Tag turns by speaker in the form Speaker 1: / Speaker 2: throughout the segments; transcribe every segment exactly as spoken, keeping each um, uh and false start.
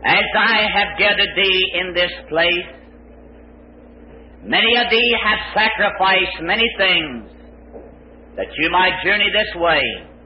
Speaker 1: As I have gathered thee in this place, many of thee have sacrificed many things that you might journey this way.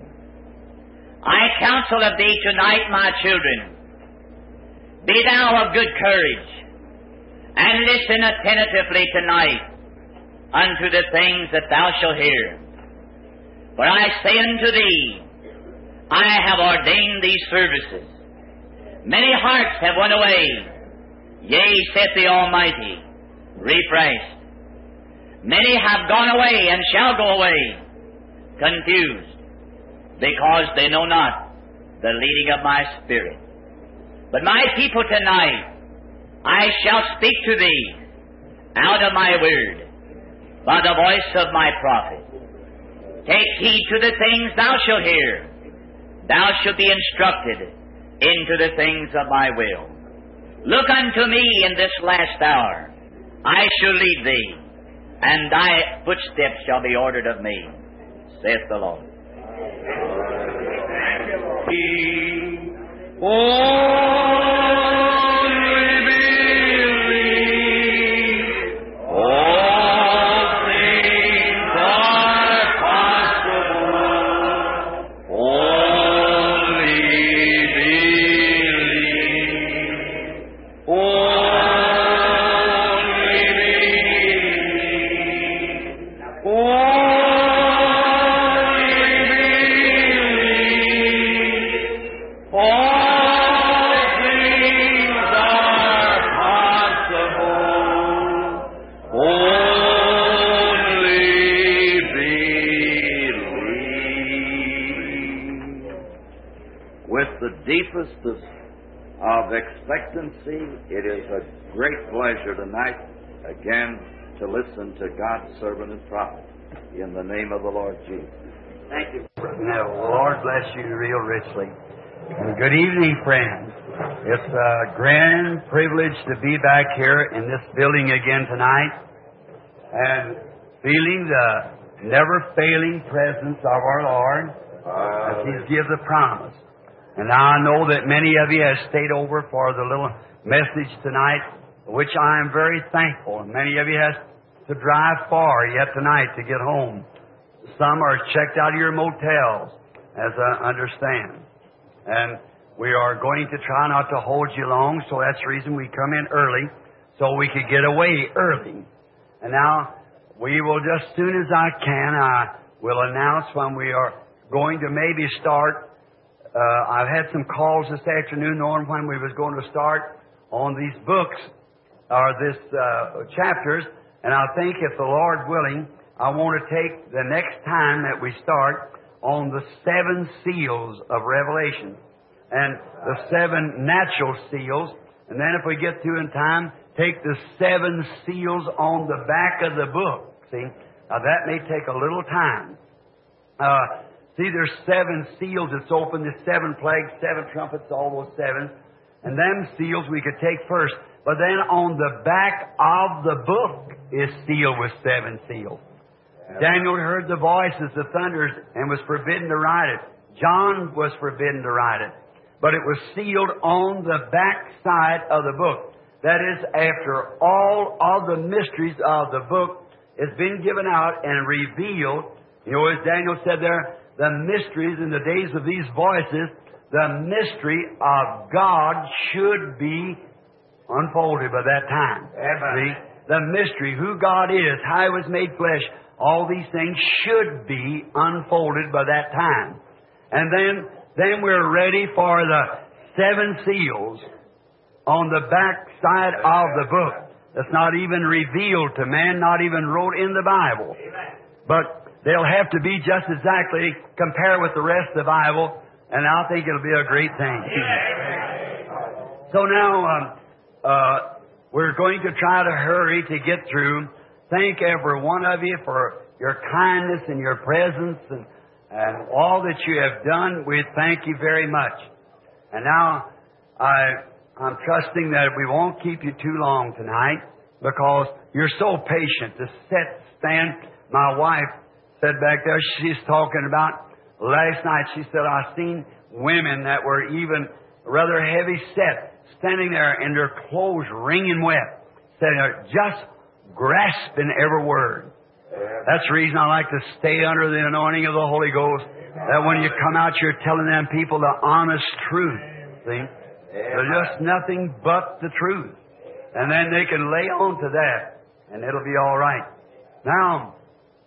Speaker 1: I counsel of thee tonight, my children, be thou of good courage, and listen attentively tonight unto the things that thou shalt hear. For I say unto thee, I have ordained these services. Many hearts have went away, yea, saith the Almighty, refreshed. Many have gone away and shall go away, confused, because they know not the leading of my Spirit. But my people tonight, I shall speak to thee out of my word, by the voice of my prophet. Take heed to the things thou shalt hear. Thou shalt be instructed into the things of my will. Look unto me in this last hour. I shall lead thee, and thy footsteps shall be ordered of me, saith the Lord.
Speaker 2: Deepest of, of expectancy, it is a great pleasure tonight again to listen to God's servant and prophet in the name of the Lord Jesus.
Speaker 3: Thank you. Now, the Lord bless you real richly. And good evening, friends. It's a grand privilege to be back here in this building again tonight and feeling the never-failing presence of our Lord as He gives a promise. And now I know that many of you have stayed over for the little message tonight, which I am very thankful. And many of you have to drive far yet tonight to get home. Some are checked out of your motels, as I understand. And we are going to try not to hold you long, so that's the reason we come in early, so we could get away early. And now, we will, just as soon as I can, I will announce when we are going to maybe start. Uh, I've had some calls this afternoon knowing when we was going to start on these books, or this uh, chapters, and I think if the Lord willing, I want to take the next time that we start on the seven seals of Revelation, and the seven natural seals, and then if we get through in time, take the seven seals on the back of the book. See, now that may take a little time. Uh, See, there's seven seals that's open, the seven plagues, seven trumpets, all those sevens. And them seals we could take first. But then on the back of the book is sealed with seven seals. Daniel heard the voice as the thunders and was forbidden to write it. John was forbidden to write it. But it was sealed on the back side of the book. That is, after all of the mysteries of the book has been given out and revealed. You know, as Daniel said there, the mysteries in the days of these voices, the mystery of God should be unfolded by that time. See? The mystery, who God is, how He was made flesh, all these things should be unfolded by that time. And then, then we're ready for the seven seals on the back side of the book. That's not even revealed to man, not even wrote in the Bible. But they'll have to be just exactly compared with the rest of the Bible, and I think it'll be a great thing. So now, um, uh, we're going to try to hurry to get through. Thank every one of you for your kindness and your presence and, and all that you have done. We thank you very much. And now, I, I'm trusting that we won't keep you too long tonight because you're so patient to sit, stand. My wife said back there, she's talking about last night, she said, I've seen women that were even rather heavy set, standing there and their clothes wringing wet, standing there just grasping every word. That's the reason I like to stay under the anointing of the Holy Ghost, that when you come out, you're telling them people the honest truth. See? They're just nothing but the truth. And then they can lay on to that, and it'll be all right. Now,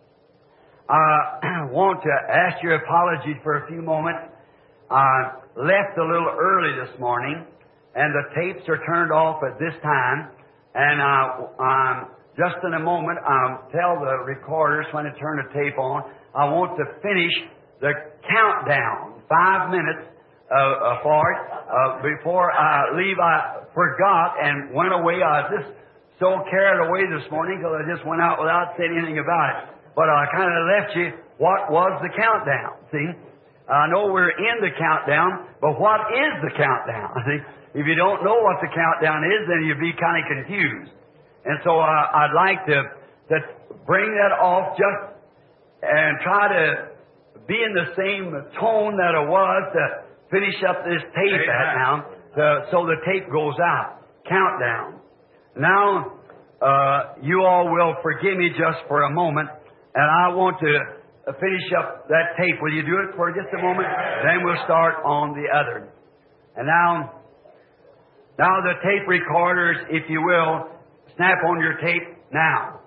Speaker 3: I want to ask your apology for a few moments. I left a little early this morning, and the tapes are turned off at this time. And uh, um, just in a moment, I'll tell the recorders when to turn the tape on. I want to finish the countdown, five minutes uh, uh, for it. Uh, before I leave, I forgot and went away. I was just so carried away this morning because I just went out without saying anything about it. But I kind of left you what was the countdown, see? I know we're in the countdown, but what is the countdown? See? If you don't know what the countdown is, then you'd be kind of confused. And so uh, I'd like to, to bring that off just and try to be in the same tone that it was to finish up this tape at now, to, so the tape goes out. Countdown. Now, uh, you all will forgive me just for a moment, and I want to finish up that tape. Will you do it for just a moment? Then we'll start on the other. And now, now the tape recorders, if you will, snap on your tape now.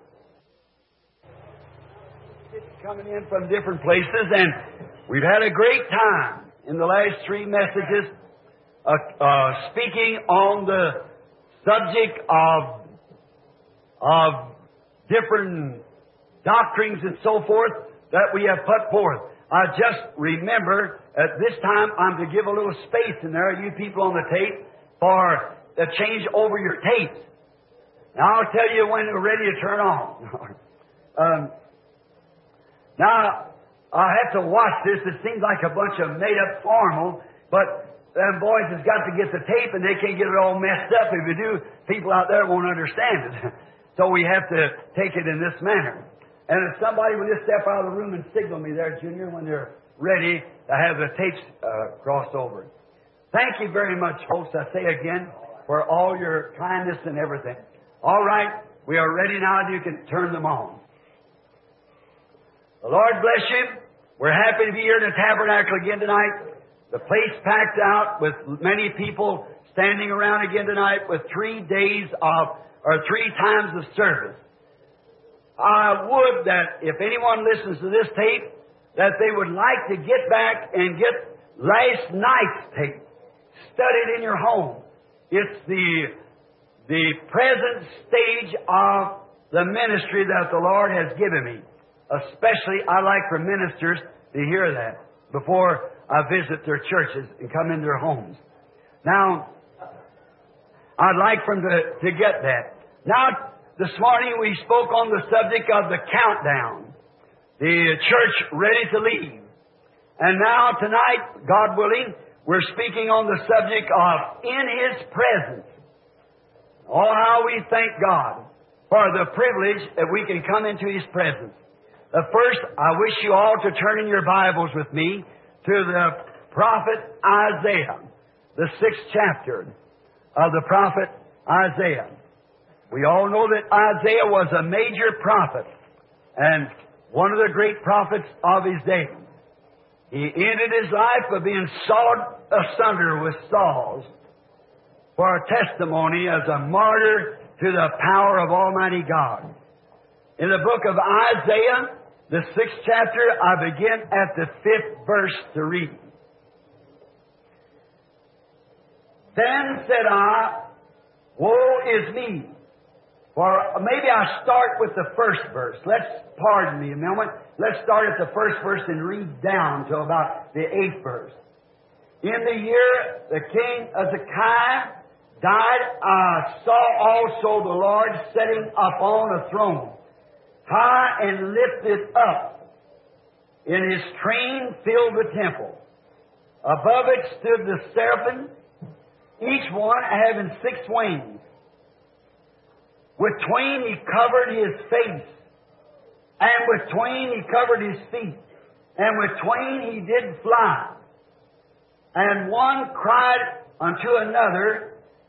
Speaker 3: It's coming in from different places, and we've had a great time in the last three messages uh, uh, speaking on the subject of, of different doctrines and so forth that we have put forth. I just remember at this time I'm to give a little space in there, you people on the tape, for to change over your tapes. Now I'll tell you when we're ready to turn on. um, now I have to watch this. It seems like a bunch of made-up formal, but them boys has got to get the tape and they can't get it all messed up. If you do, people out there won't understand it. So we have to take it in this manner. And if somebody will just step out of the room and signal me there, Junior, when they're ready to have the tapes uh, crossed over. Thank you very much, folks, I say again, for all your kindness and everything. All right, we are ready now and you can turn them on. The Lord bless you. We're happy to be here in the tabernacle again tonight. The place packed out with many people standing around again tonight with three days of, or three times of service. I would that if anyone listens to this tape, that they would like to get back and get last night's tape. Study it in your home. It's the, the present stage of the ministry that the Lord has given me. Especially, I like for ministers to hear that before I visit their churches and come in their homes. Now, I'd like for them to, to get that. Now, this morning we spoke on the subject of the countdown. The church ready to leave. And now, tonight, God willing, we're speaking on the subject of in His presence. Oh, how we thank God for the privilege that we can come into His presence. Uh, first, I wish you all to turn in your Bibles with me to the prophet Isaiah, the sixth chapter of the prophet Isaiah. We all know that Isaiah was a major prophet and one of the great prophets of his day. He ended his life by being sawed asunder with saws for a testimony as a martyr to the power of Almighty God. In the book of Isaiah, the sixth chapter, I begin at the fifth verse to read. Then said I, woe is me. For maybe I start with the first verse. Let's, pardon me a moment. Let's start at the first verse and read down to about the eighth verse. In the year the king Hezekiah died, I saw also the Lord sitting upon a throne, high and lifted up, in His train filled the temple. Above it stood the seraphim, each one having six wings. With twain He covered His face, and with twain He covered His feet, and with twain He did fly. And one cried unto another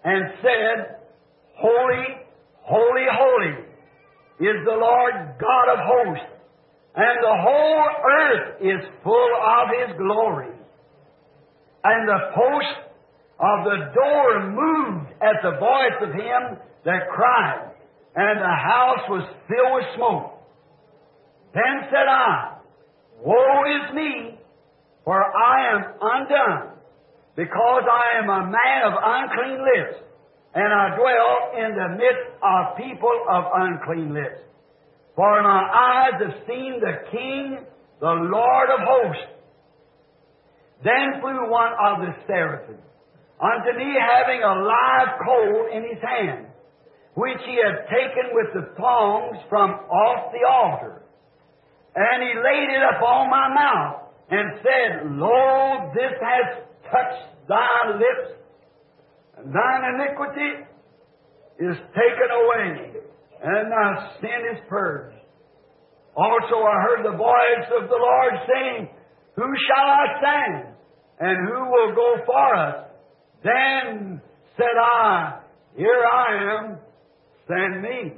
Speaker 3: and said, Holy, holy, holy is the Lord God of hosts, and the whole earth is full of His glory. And the post of the door moved at the voice of him that cried, and the house was filled with smoke. Then said I, Woe is me, for I am undone, because I am a man of unclean lips, and I dwell in the midst of people of unclean lips. For my eyes have seen the King, the Lord of hosts. Then flew one of the seraphim unto me, having a live coal in his hand, which he had taken with the tongs from off the altar. And he laid it upon my mouth, and said, Lo, this has touched thy lips, and thine iniquity is taken away, and thy sin is purged. Also I heard the voice of the Lord saying, Who shall I send? And who will go for us? Then said I, Here I am, send me.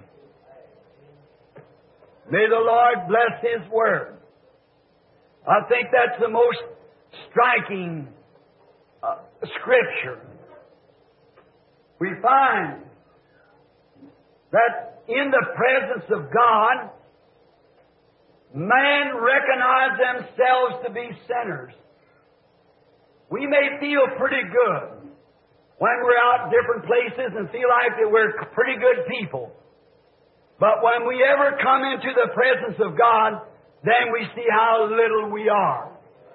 Speaker 3: May the Lord bless His Word. I think that's the most striking uh, Scripture. We find that in the presence of God, man recognize themselves to be sinners. We may feel pretty good when we're out in different places and feel like that we're pretty good people. But when we ever come into the presence of God, then we see how little we are.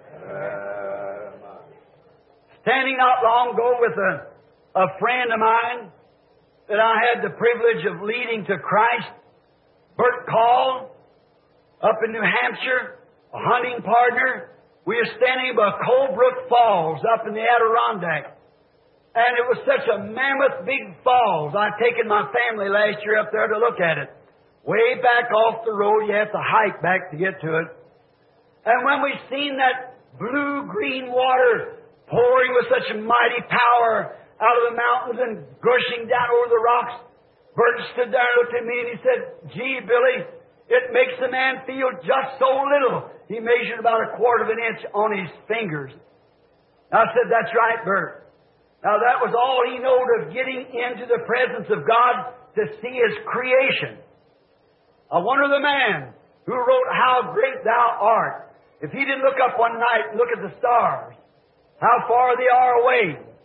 Speaker 3: Uh, Standing not long ago with a, a friend of mine that I had the privilege of leading to Christ, Bert Call, up in New Hampshire, a hunting partner. We were standing by Colebrook Falls up in the Adirondack. And it was such a mammoth big falls. I'd taken my family last year up there to look at it. Way back off the road, you have to hike back to get to it. And when we seen that blue-green water pouring with such mighty power out of the mountains and gushing down over the rocks, Bert stood there and looked at me and he said, Gee, Billy, it makes a man feel just so little. He measured about a quarter of an inch on his fingers. I said, That's right, Bert. Now that was all he knowed of getting into the presence of God to see His creation. I wonder the man who wrote How Great Thou Art, if he didn't look up one night and look at the stars, how far they are away.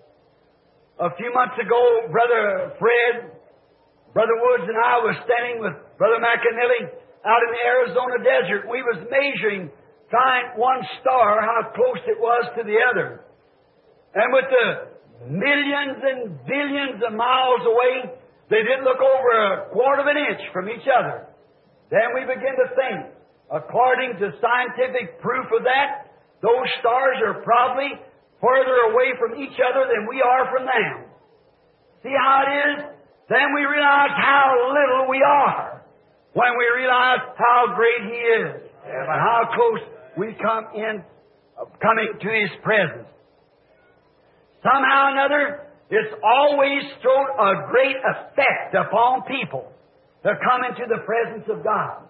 Speaker 3: A few months ago, Brother Fred, Brother Woods and I were standing with Brother McAnally out in the Arizona desert. We was measuring, trying one star, how close it was to the other. And with the millions and billions of miles away, they didn't look over a quarter of an inch from each other. Then we begin to think, according to scientific proof of that, those stars are probably further away from each other than we are from them. See how it is? Then we realize how little we are when we realize how great He is and how close we come in, coming to His presence. Somehow or another, it's always thrown a great effect upon people to come into the presence of God.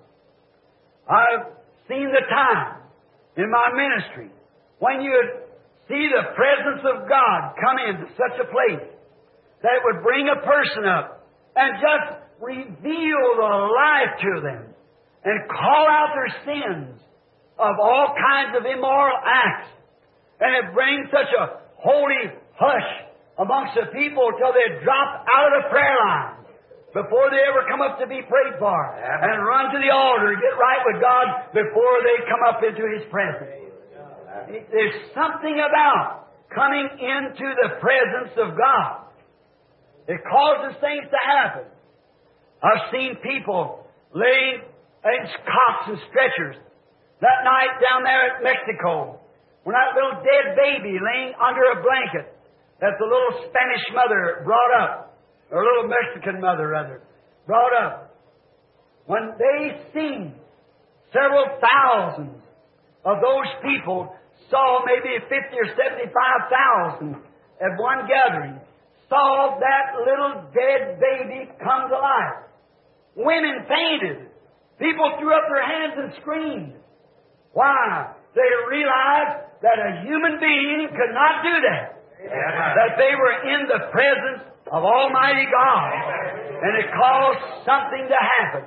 Speaker 3: I've seen the time in my ministry when you see the presence of God come into such a place that it would bring a person up and just reveal the life to them and call out their sins of all kinds of immoral acts. And it brings such a holy hush amongst the people till they drop out of the prayer line before they ever come up to be prayed for, and run to the altar and get right with God before they come up into His presence. There's something about coming into the presence of God. It causes things to happen. I've seen people laying in cots and stretchers. That night down there at Mexico, when that little dead baby laying under a blanket that the little Spanish mother brought up, or a little Mexican mother, rather, brought up. When they seen several thousands of those people, saw maybe fifty or seventy-five thousand at one gathering, saw that little dead baby come to life. Women fainted. People threw up their hands and screamed. Why? They realized that a human being could not do that. Yeah. That they were in the presence of Almighty God. And it caused something to happen.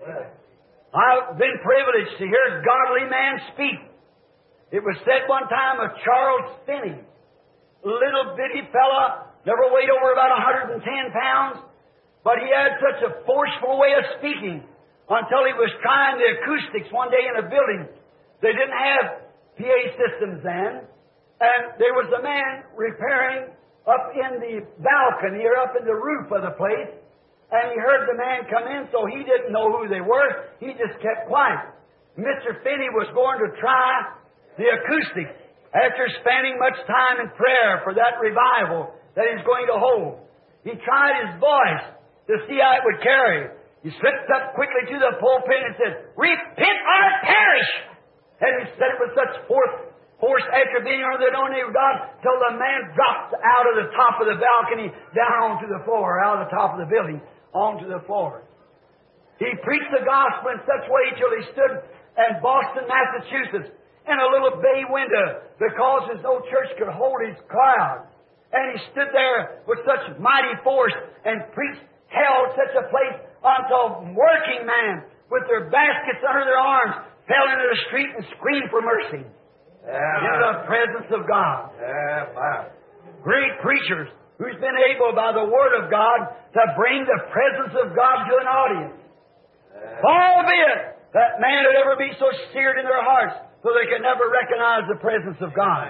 Speaker 3: I've been privileged to hear a godly man speak. It was said one time of Charles Finney, little bitty fella, never weighed over about one hundred ten pounds, but he had such a forceful way of speaking until he was trying the acoustics one day in a building. They didn't have P A systems then, and there was a man repairing up in the balcony or up in the roof of the place, and he heard the man come in, so he didn't know who they were. He just kept quiet. Mister Finney was going to try the acoustics after spending much time in prayer for that revival that he's going to hold. He tried his voice to see how it would carry. He slipped up quickly to the pulpit and said, "Repent or perish!" And he said it with such force, force after being under the anointing of God, till the man dropped out of the top of the balcony down onto the floor, out of the top of the building, onto the floor. He preached the gospel in such way till he stood in Boston, Massachusetts, in a little bay window, because there's no church could hold his crowd. And he stood there with such mighty force and preached, held such a place until working men with their baskets under their arms fell into the street and screamed for mercy. Yeah, in the presence of God.
Speaker 2: Yeah, wow.
Speaker 3: Great preachers who's been able by the Word of God to bring the presence of God to an audience. Yeah. Albeit that man would ever be so seared in their hearts so they could never recognize the presence of God.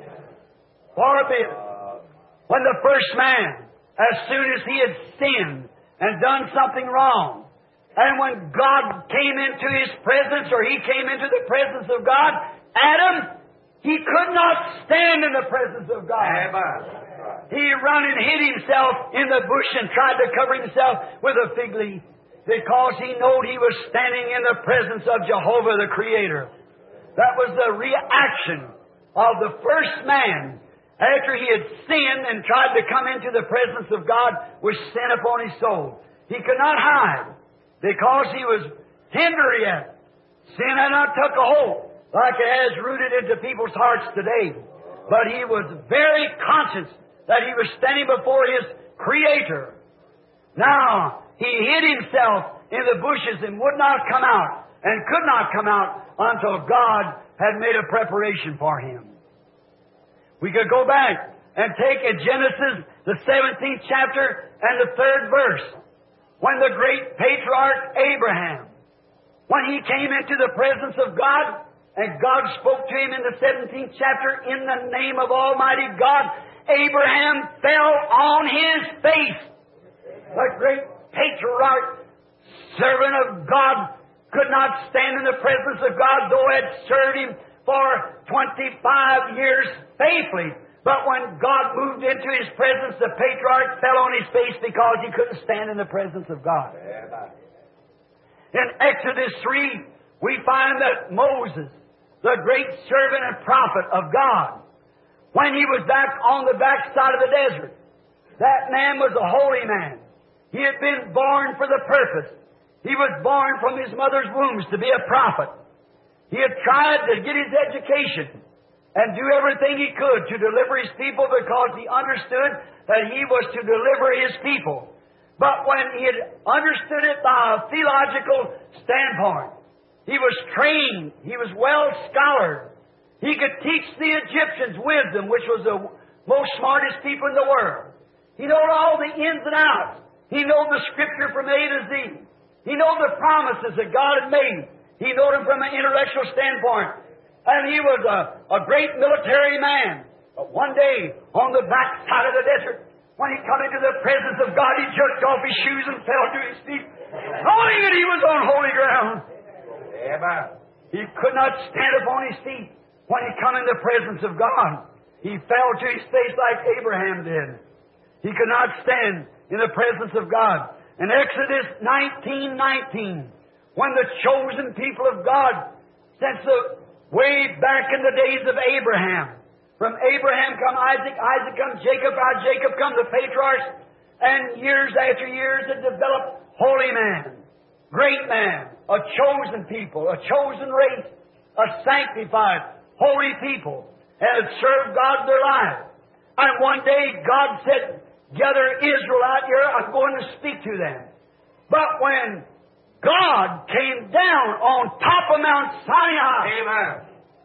Speaker 3: Far be it. When the first man, as soon as he had sinned and done something wrong, and when God came into his presence, or he came into the presence of God, Adam, he could not stand in the presence of God. He run and hid himself in the bush and tried to cover himself with a fig leaf, because he knew he was standing in the presence of Jehovah the Creator. That was the reaction of the first man after he had sinned and tried to come into the presence of God, with sin upon his soul. He could not hide, because he was tender yet. Sin had not took a hold like it has rooted into people's hearts today. But he was very conscious that he was standing before his Creator. Now, he hid himself in the bushes and would not come out, and could not come out until God had made a preparation for him. We could go back and take in Genesis, the seventeenth chapter and the third verse, when the great patriarch Abraham, when he came into the presence of God, and God spoke to him in the seventeenth chapter, in the name of Almighty God, Abraham fell on his face. The great patriarch, servant of God, could not stand in the presence of God, though it had served him for twenty-five years faithfully. But when God moved into his presence, the patriarch fell on his face because he couldn't stand in the presence of God. In Exodus three, we find that Moses, the great servant and prophet of God, when he was back on the backside of the desert, that man was a holy man. He had been born for the purpose. He was born from his mother's wombs to be a prophet. He had tried to get his education and do everything he could to deliver his people, because he understood that he was to deliver his people. But when he had understood it by a theological standpoint, he was trained, he was well scholared. He could teach the Egyptians wisdom, which was the most smartest people in the world. He knew all the ins and outs. He knew the Scripture from A to Z. He knew the promises that God had made. He knew them from an intellectual standpoint. And he was a, a great military man. But one day, on the backside of the desert, when he come into the presence of God, he jerked off his shoes and fell to his feet, knowing that he was on holy ground. Amen. He could not stand upon his feet when he come in the presence of God. He fell to his face like Abraham did. He could not stand in the presence of God. In Exodus nineteen nineteen, when the chosen people of God, since the way back in the days of Abraham, From Abraham come Isaac, Isaac come Jacob, out of Jacob come the patriarchs, and years after years it developed holy man, great man, a chosen people, a chosen race, a sanctified, holy people, and had served God their life. And one day God said, gather Israel out here, I'm going to speak to them. But when God came down on top of Mount Sinai,
Speaker 2: Amen.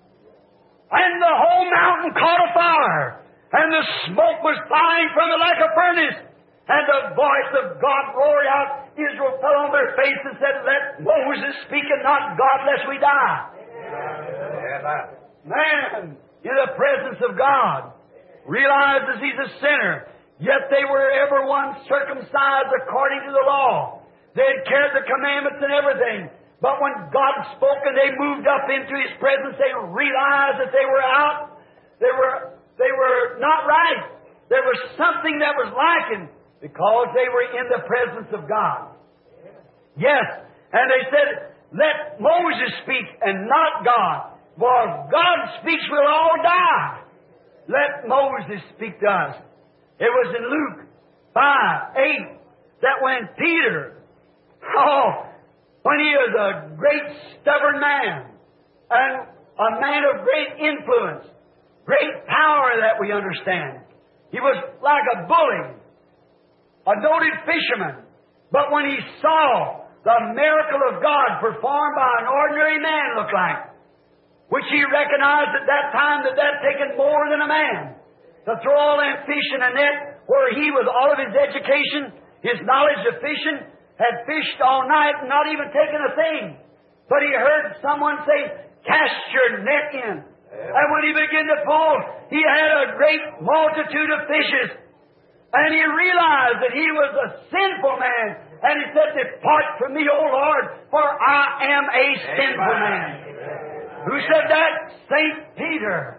Speaker 3: and the whole mountain caught a fire, and the smoke was flying from it like a furnace, and the voice of God roared out, Israel fell on their face and said, let Moses speak and not God, lest we die.
Speaker 2: Amen.
Speaker 3: Man, in the presence of God, realizes he's a sinner, yet they were every one circumcised according to the law. They had kept the commandments and everything. But when God spoke and they moved up into His presence, they realized that they were out. They were, they were not right. There was something that was lacking because they were in the presence of God. Yes. And they said, let Moses speak and not God. For if God speaks, we'll all die. Let Moses speak to us. It was in Luke five, eight, that when Peter, oh, when he was a great stubborn man, and a man of great influence, great power that we understand. He was like a bully, a noted fisherman. But when he saw the miracle of God performed by an ordinary man look like, which he recognized at that time that that taken more than a man to throw all them fish in a net, where he, with all of his education, his knowledge of fishing, had fished all night and not even taken a thing. But he heard someone say, cast your net in. And when he began to pull, he had a great multitude of fishes. And he realized that he was a sinful man. And he said, depart from me, O Lord, for I am a sinful man. Who said that? Saint Peter.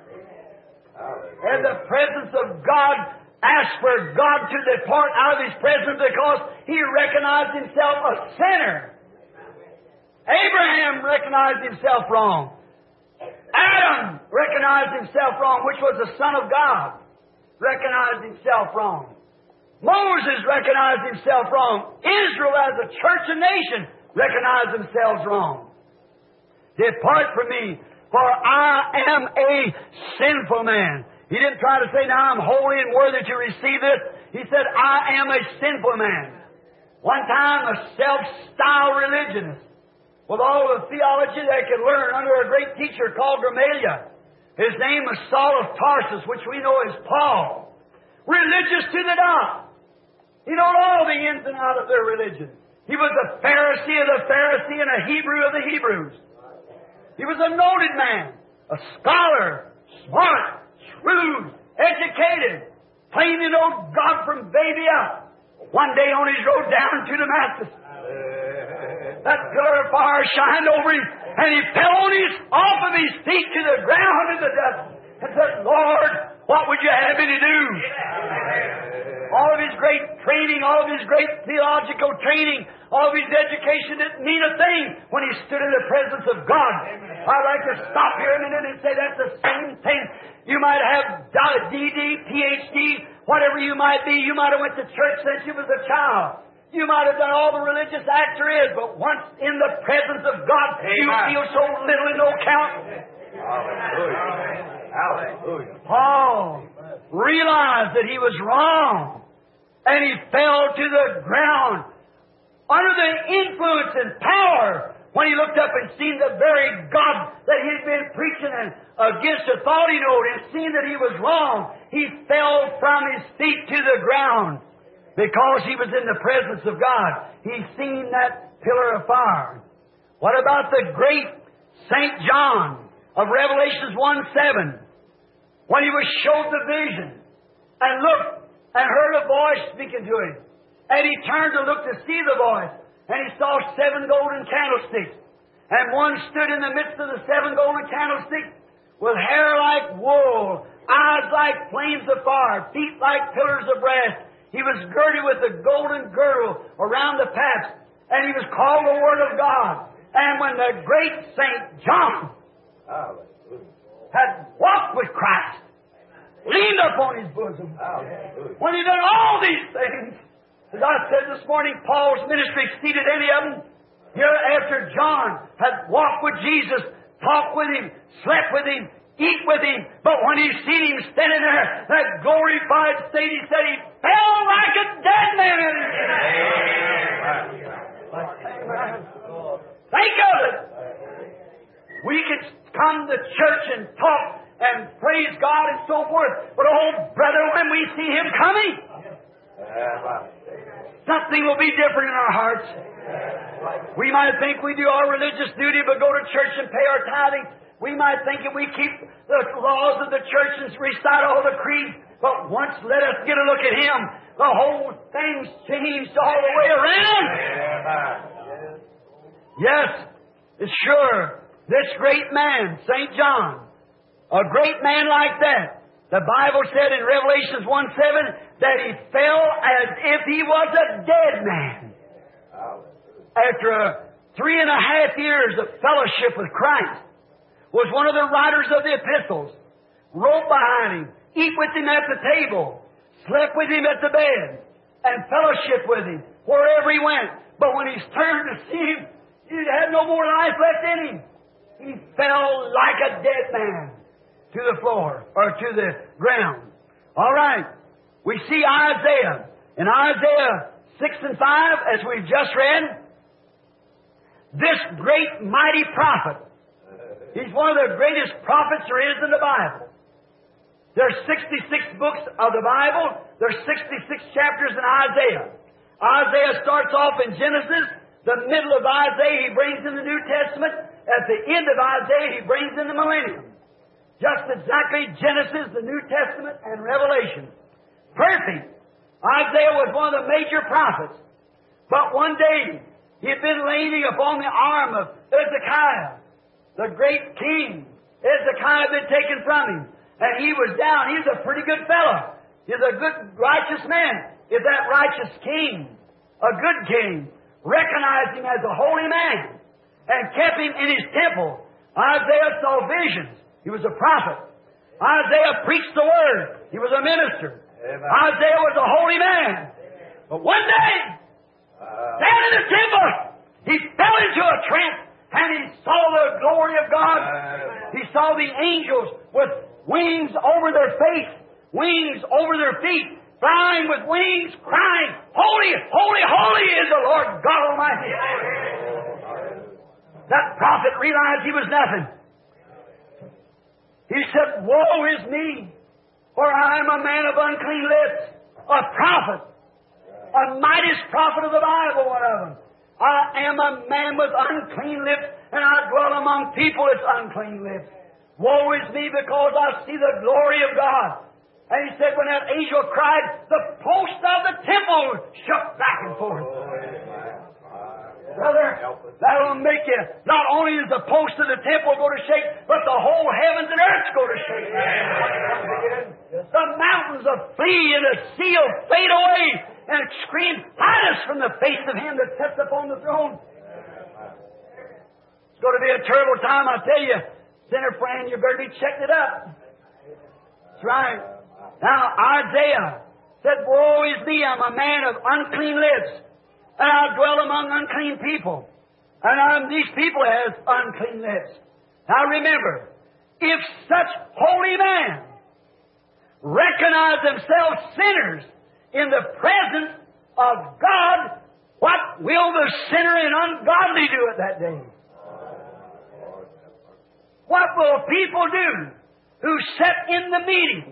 Speaker 3: In the presence of God, asked for God to depart out of His presence because he recognized himself a sinner. Abraham recognized himself wrong. Adam recognized himself wrong, which was the Son of God. Recognized himself wrong. Moses recognized himself wrong. Israel as a church and nation recognized themselves wrong. Depart from me, for I am a sinful man. He didn't try to say, now I'm holy and worthy to receive this. He said, I am a sinful man. One time, a self-styled religionist, with all the theology they could learn under a great teacher called Gamaliel. His name was Saul of Tarsus, which we know as Paul. Religious to the dot. He knew all the ins and outs of their religion. He was a Pharisee of the Pharisee and a Hebrew of the Hebrews. He was a noted man, a scholar, smart, shrewd, educated, plain to know God from baby up. One day on his road down to Damascus, that pillar of fire shined over him, and he fell on his, off of his feet to the ground in the dust, and said, Lord, what would you have me to do? All of his great training, all of his great theological training, all of his education didn't mean a thing when he stood in the presence of God. I'd like to stop here a minute and say that's the same thing. You might have D D, P H D, whatever you might be. You might have went to church since you was a child. You might have done all the religious acts there is, but once in the presence of God, Amen. You feel so little and no count.
Speaker 2: Hallelujah. Hallelujah.
Speaker 3: Paul realized that he was wrong, and he fell to the ground under the influence and power when he looked up and seen the very God that he'd been preaching and against authority note, and seen that he was wrong. He fell from his feet to the ground because he was in the presence of God. He seen that pillar of fire. What about the great Saint John of Revelations one seven? When he was showed the vision and looked and heard a voice speaking to him, and he turned to look to see the voice, and he saw seven golden candlesticks, and one stood in the midst of the seven golden candlesticks with hair like wool, eyes like flames of fire, feet like pillars of brass. He was girded with a golden girdle around the paps, and he was called the Word of God. And when the great Saint John had walked with Christ, leaned upon His bosom. When He done all these things, as I said this morning, Paul's ministry exceeded any of them. Here after John had walked with Jesus, talked with Him, slept with Him, eat with Him, but when He seen Him standing there, that glorified state, He said He fell like a dead man. Think of it. We can come to church and talk and praise God and so forth, but oh, brother, when we see Him coming, something will be different in our hearts. We might think we do our religious duty, but go to church and pay our tithing. We might think that we keep the laws of the church and recite all the creeds, but once let us get a look at Him, the whole thing's changed all the way around. Yes, it's sure. This great man, Saint John, a great man like that, the Bible said in Revelations one seven that he fell as if he was a dead man. After a three and a half years of fellowship with Christ, was one of the writers of the epistles, wrote behind Him, eat with Him at the table, slept with Him at the bed, and fellowship with Him wherever He went. But when He's turned to see Him, He had no more life left in Him. He fell like a dead man to the floor, or to the ground. All right. We see Isaiah. In Isaiah six and five, as we've just read, this great mighty prophet, he's one of the greatest prophets there is in the Bible. There's sixty-six books of the Bible. There's sixty-six chapters in Isaiah. Isaiah starts off in Genesis. The middle of Isaiah he brings in the New Testament. At the end of Isaiah he brings in the millennium. Just exactly Genesis, the New Testament, and Revelation. Perfect. Isaiah was one of the major prophets. But one day he had been leaning upon the arm of Hezekiah, the great king. Hezekiah had been taken from him. And he was down. He was a pretty good fellow. He was a good, righteous man. If that righteous king, a good king, recognized him as a holy man and kept him in his temple, Isaiah saw visions. He was a prophet. Isaiah preached the Word. He was a minister. Amen. Isaiah was a holy man. But one day, down in the temple, he fell into a trance and he saw the glory of God. He saw the angels with wings over their face, wings over their feet, flying with wings, crying, "Holy, holy, holy is the Lord God Almighty." That prophet realized he was nothing. He said, "Woe is me, for I am a man of unclean lips," a prophet, a mightiest prophet of the Bible, one of them. "I am a man with unclean lips, and I dwell among people with unclean lips. Woe is me, because I see the glory of God." And he said, when that angel cried, the post of the temple shook back and forth. Brother, that'll make you, not only does the post of the temple go to shake, but the whole heavens and earth go to shake. The mountains will flee and the sea will fade away and scream, "Hide us from the face of Him that sits upon the throne." It's going to be a terrible time, I tell you. Sinner friend, you better be checking it up. That's right. Now, Isaiah said, "Woe is me, I'm a man of unclean lips, and I dwell among unclean people. And I'm, these people has unclean lips." Now remember, if such holy men recognize themselves sinners in the presence of God, what will the sinner and ungodly do at that day? What will people do who sit in the meetings?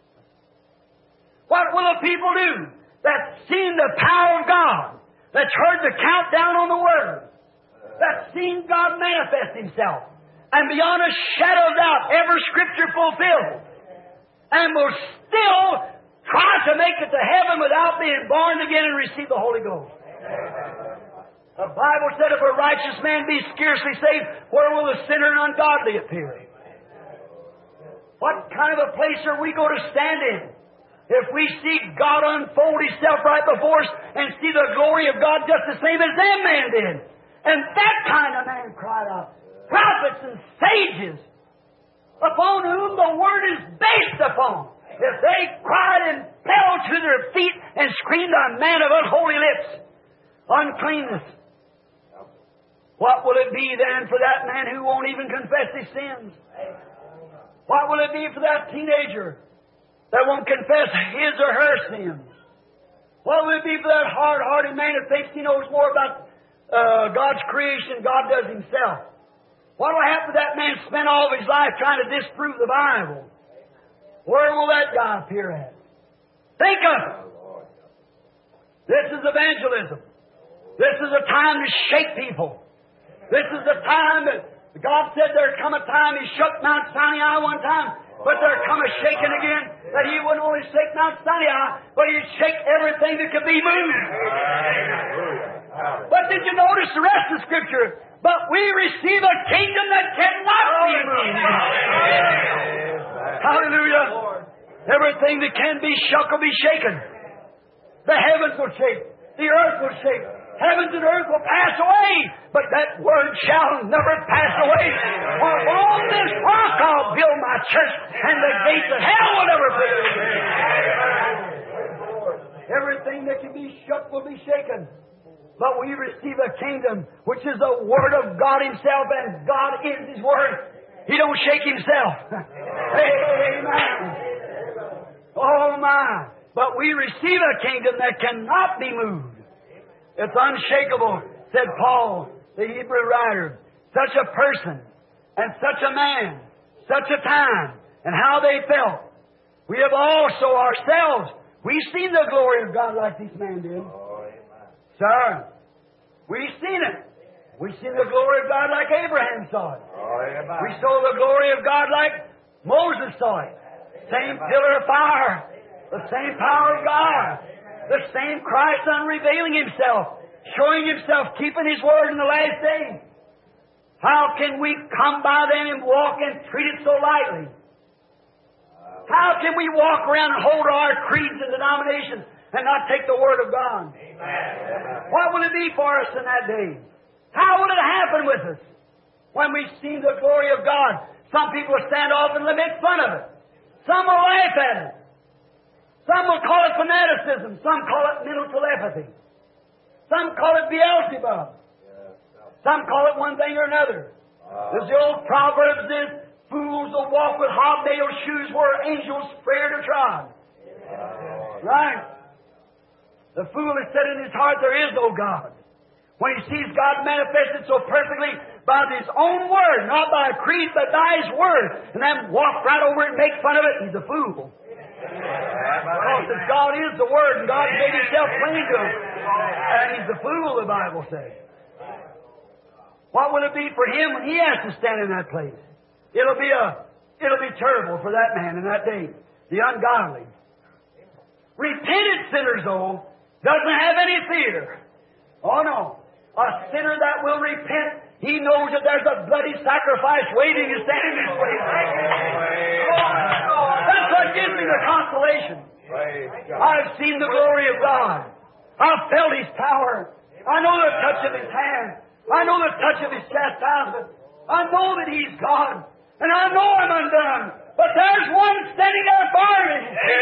Speaker 3: What will the people do that's seen the power of God, that's heard the countdown on the Word, that's seen God manifest Himself, and beyond a shadow of doubt, every Scripture fulfilled, and will still try to make it to heaven without being born again and receive the Holy Ghost? The Bible said, "If a righteous man be scarcely saved, where will the sinner and ungodly appear?" What kind of a place are we going to stand in if we see God unfold Himself right before us and see the glory of God just the same as that man did? And that kind of man cried out, prophets and sages, upon whom the Word is based upon. if they cried and fell to their feet and screamed, "A man of unholy lips, uncleanness," what will it be then for that man who won't even confess his sins? What will it be for that teenager that won't confess his or her sins? What will it be for that hard-hearted man who thinks he knows more about uh, God's creation than God does himself? What will happen to that man who spent all of his life trying to disprove the Bible? Where will that guy appear at? Think of it. This is evangelism. This is a time to shake people. This is the time that God said there'd come a time He shook Mount Sinai one time, but there'd come a shaking again that He wouldn't only shake Mount Sinai, but He'd shake everything that could be moved. But did you notice the rest of the Scripture? But we receive a kingdom that cannot be moved. Hallelujah. Everything that can be shook will be shaken. The heavens will shake. The earth will shake. Heavens and earth will pass away, but that word shall never pass away. For on this rock I'll build my church, and the gates of hell will never prevail. Everything that can be shook will be shaken. But we receive a kingdom which is the Word of God Himself, and God is His Word. He don't shake Himself. Amen. Oh my! But we receive a kingdom that cannot be moved. It's unshakable, said Paul, the Hebrew writer. Such a person, and such a man, such a time, and how they felt. We have also ourselves, we've seen the glory of God like this man did. Sir, we've seen it. We've seen the glory of God like Abraham saw it. We saw the glory of God like Moses saw it. Same pillar of fire, the same power of God. The same Christ unrevealing Himself, showing Himself, keeping His Word in the last days. How can we come by then and walk and treat it so lightly? How can we walk around and hold our creeds and denominations and not take the Word of God? Amen. What will it be for us in that day? How will it happen with us when we see the glory of God? Some people will stand off and make fun of it. Some will laugh at it. Some will call it fanaticism. Some call it mental telepathy. Some call it Beelzebub. Some call it one thing or another. As the old proverb says, fools will walk with hobnailed shoes where angels fear to trod. Right? The fool has said in his heart, there is no God. When he sees God manifested so perfectly by His own Word, not by a creed, but by His Word, and then walk right over it and make fun of it, he's a fool. Because if God is the Word and God made Himself plain to him, and he's the fool, the Bible says. What will it be for him when he has to stand in that place? It'll be a, it'll be terrible for that man in that day, the ungodly. Repented sinners, though, doesn't have any fear. Oh no, a sinner that will repent, he knows that there's a bloody sacrifice waiting to stand in his place. That's what gives me the consolation. I've seen the glory of God. I've felt His power. I know the touch of His hand. I know the touch of His chastisement. I know that He's God. And I know I'm undone. But there's one standing there for me.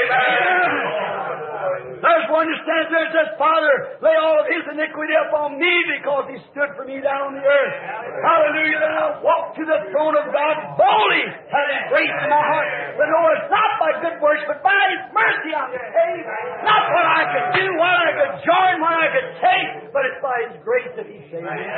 Speaker 3: There's one who stands there and says, Father, lay all of His iniquity upon me because He stood for me down on the earth. Hallelujah. Then I'll walk to the throne of God boldly, having grace in my heart. But no, it's not by good works, but by His mercy I'm saved. Not what I could do, what I could join, what I could take, but it's by His grace that He saved me.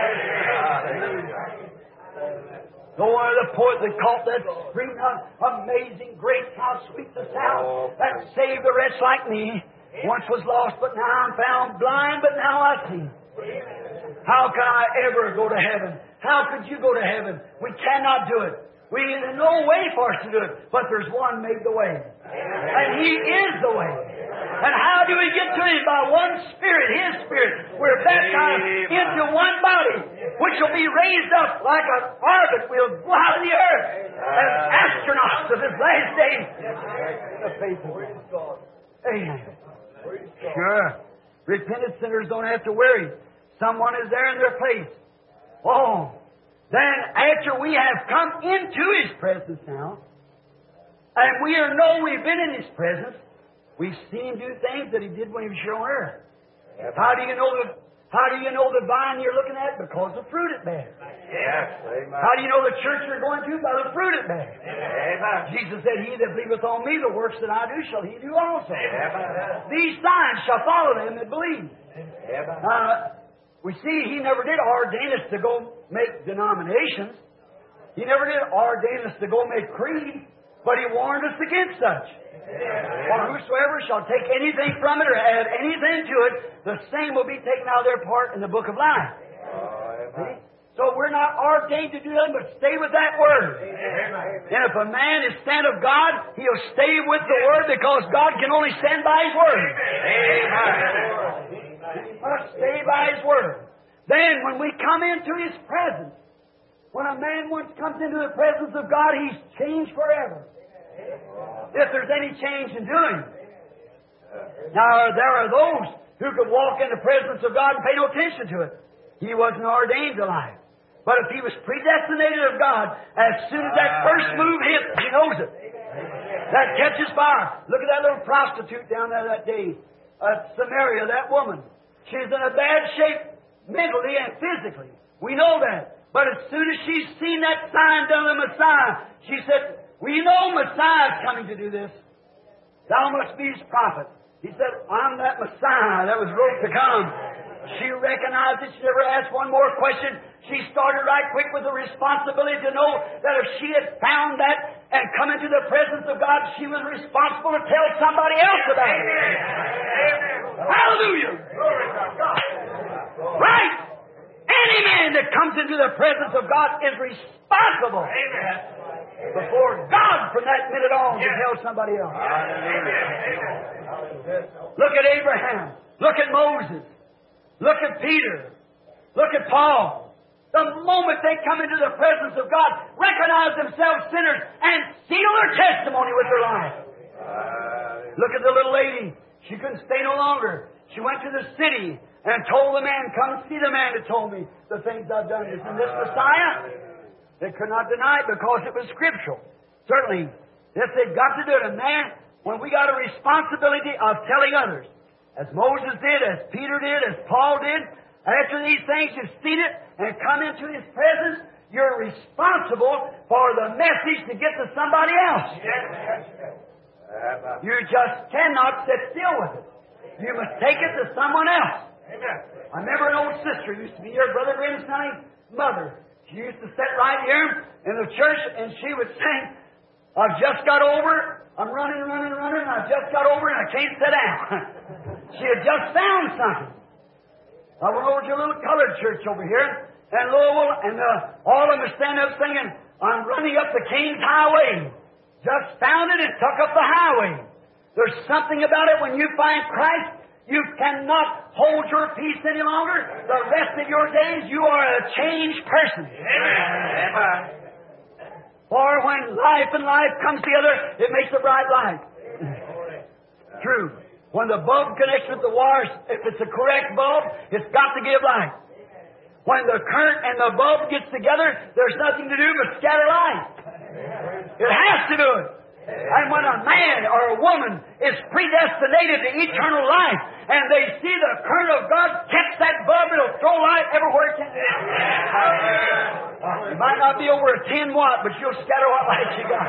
Speaker 3: No one of the poets that caught that scream out, amazing grace, how sweet the sound that saved a wretch like me. Once was lost, but now I'm found, blind, but now I see. How can I ever go to heaven? How could you go to heaven? We cannot do it. We there's no way for us to do it, but there's one made the way. And He is the way. And how do we get to Him? By one Spirit, His Spirit. We're baptized into one body, which will be raised up like an orbit. We'll go out of the earth as astronauts of His last days. The faith of God. Amen. Sure. Repentant sinners don't have to worry. Someone is there in their place. Oh. Then after we have come into His presence now, And we are know we've been in His presence. We've seen Him do things that He did when He was here on earth. How do you know the How do you know the vine you're looking at? Because the fruit it bears.
Speaker 2: Yes.
Speaker 3: How do you know the church you're going to? By the fruit it bears.
Speaker 2: Amen.
Speaker 3: Jesus said, He that believeth on me, the works that I do shall he do also.
Speaker 2: Amen.
Speaker 3: These signs shall follow them that believe.
Speaker 2: Amen.
Speaker 3: Uh, we see He never did ordain us to go make denominations. He never did ordain us to go make creed, but He warned us against such. For whosoever shall take anything from it or add anything to it, the same will be taken out of their part in the book of life. See? So we're not ordained to do nothing but stay with that Word. And if a man is stand of God, he'll stay with the Word because God can only stand by His Word. He must stay by His Word. Then when we come into His presence, when a man once comes into the presence of God, he's changed forever. If there's any change in doing. Now, there are those who could walk in the presence of God and pay no attention to it. He wasn't ordained to life. But if he was predestinated of God, as soon as that first move hit, he knows it. That catches fire. Look at that little prostitute down there that day at Samaria, that woman. She's in a bad shape mentally and physically. We know that. But as soon as she's seen that sign done of the Messiah, she said, we know Messiah is coming to do this. Thou must be His prophet. He said, I'm that Messiah that was wrote to come. She recognized it. She never asked one more question. She started right quick with the responsibility to know that if she had found that and come into the presence of God, she was responsible to tell somebody else about it. Hallelujah! Right! Any man that comes into the presence of God is responsible. Amen. Before God from that minute on to tell somebody else. Look at Abraham. Look at Moses. Look at Peter. Look at Paul. The moment they come into the presence of God, recognize themselves sinners and seal their testimony with their life. Look at the little lady. She couldn't stay no longer. She went to the city and told the man, come see the man that told me the things I've done. Isn't this Messiah? They could not deny it because it was scriptural. Certainly, yes, they've got to do it. And man, when we got a responsibility of telling others, as Moses did, as Peter did, as Paul did, after these things you've seen it and come into His presence, you're responsible for the message to get to somebody else. You just cannot sit still with it. You must take it to someone else. I remember an old sister used to be here, Brother Grimm's mother. She used to sit right here in the church and she would sing, I've just got over, I'm running, running, running, and I've just got over and I can't sit down. She had just found something. I went over to a little colored church over here in Louisville, and uh, all of them were standing up singing, I'm running up the King's Highway. Just found it and took up the highway. There's something about it when you find Christ, you cannot hold your peace any longer. The rest of your days, you are a changed person. Amen. For when life and life comes together, it makes a bright light. True. When the bulb connects with the wires, if it's a correct bulb, it's got to give light. When the current and the bulb gets together, there's nothing to do but scatter light. It has to do it. And when a man or a woman is predestinated to eternal life, and they see the current of God catch that bulb, it'll throw light everywhere it can. It might not be over a ten watt, but you'll scatter what light you got.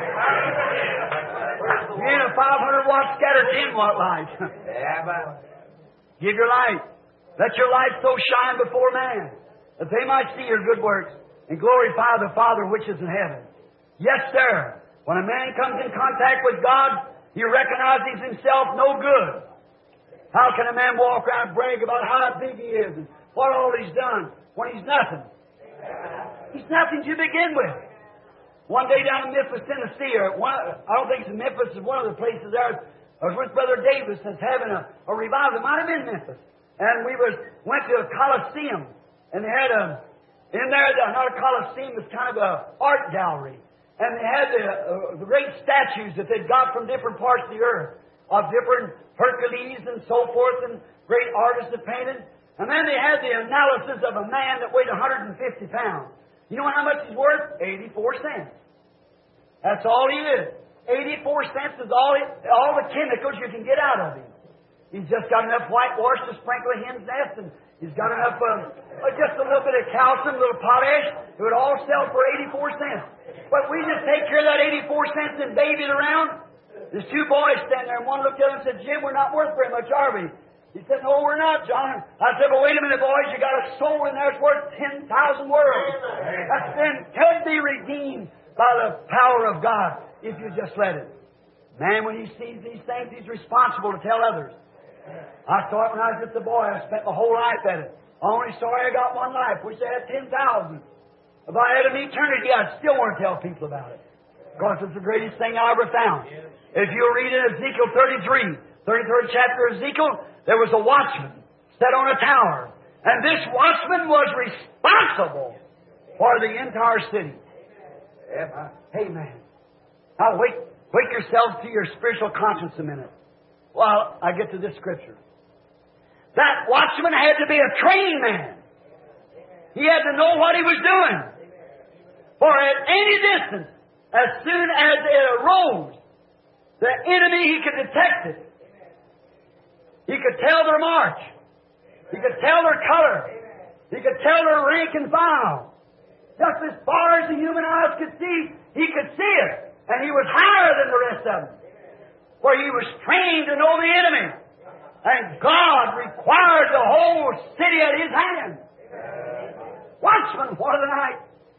Speaker 3: You ain't a five hundred watt scatter ten watt light. Give your light. Let your light so shine before man, that they might see your good works and glorify the Father which is in heaven. Yes, sir. When a man comes in contact with God, he recognizes himself no good. How can a man walk around and brag about how big he is and what all he's done when he's nothing? He's nothing to begin with. One day down in Memphis, Tennessee, or one, I don't think it's Memphis, it's one of the places there. I was with Brother Davis that's having a, a revival. It might have been Memphis. And we was went to a Coliseum, and they had a in there, not a Coliseum, it's kind of a art gallery. And they had the, uh, the great statues that they'd got from different parts of the earth, of different Hercules and so forth, and great artists that painted. And then they had the analysis of a man that weighed one hundred fifty pounds. You know how much he's worth? eighty-four cents. That's all he is. eighty-four cents is all it, all the chemicals you can get out of him. He's just got enough whitewash to sprinkle a hen's nest, and he's got enough, uh, uh, just a little bit of calcium, a little potash. It would all sell for eighty-four cents. But we just take care of that eighty-four cents and baby it around. There's two boys standing there, and one looked at him and said, Jim, we're not worth very much, are we? He said, no, we're not, John. I said, well, wait a minute, boys. You got a soul in there that's worth ten thousand worlds. That's been, could be redeemed by the power of God if you just let it. Man, when he sees these things, he's responsible to tell others. I saw it when I was just a boy. I spent my whole life at it. Only sorry I got one life. Wish I had ten thousand. If I had an eternity, I'd still want to tell people about it. Because it's the greatest thing I ever found. If you'll read in Ezekiel thirty-three, thirty-third chapter of Ezekiel, there was a watchman set on a tower. And this watchman was responsible for the entire city. Amen. Now wake, wake yourselves to your spiritual conscience a minute while I get to this scripture. That watchman had to be a trained man. He had to know what he was doing. For at any distance, as soon as it arose, the enemy, he could detect it. He could tell their march. He could tell their color. He could tell their rank and file. Just as far as the human eyes could see, he could see it. And he was higher than the rest of them. For he was trained to know the enemy. And God required the whole city at his hand. Watchmen, what a night.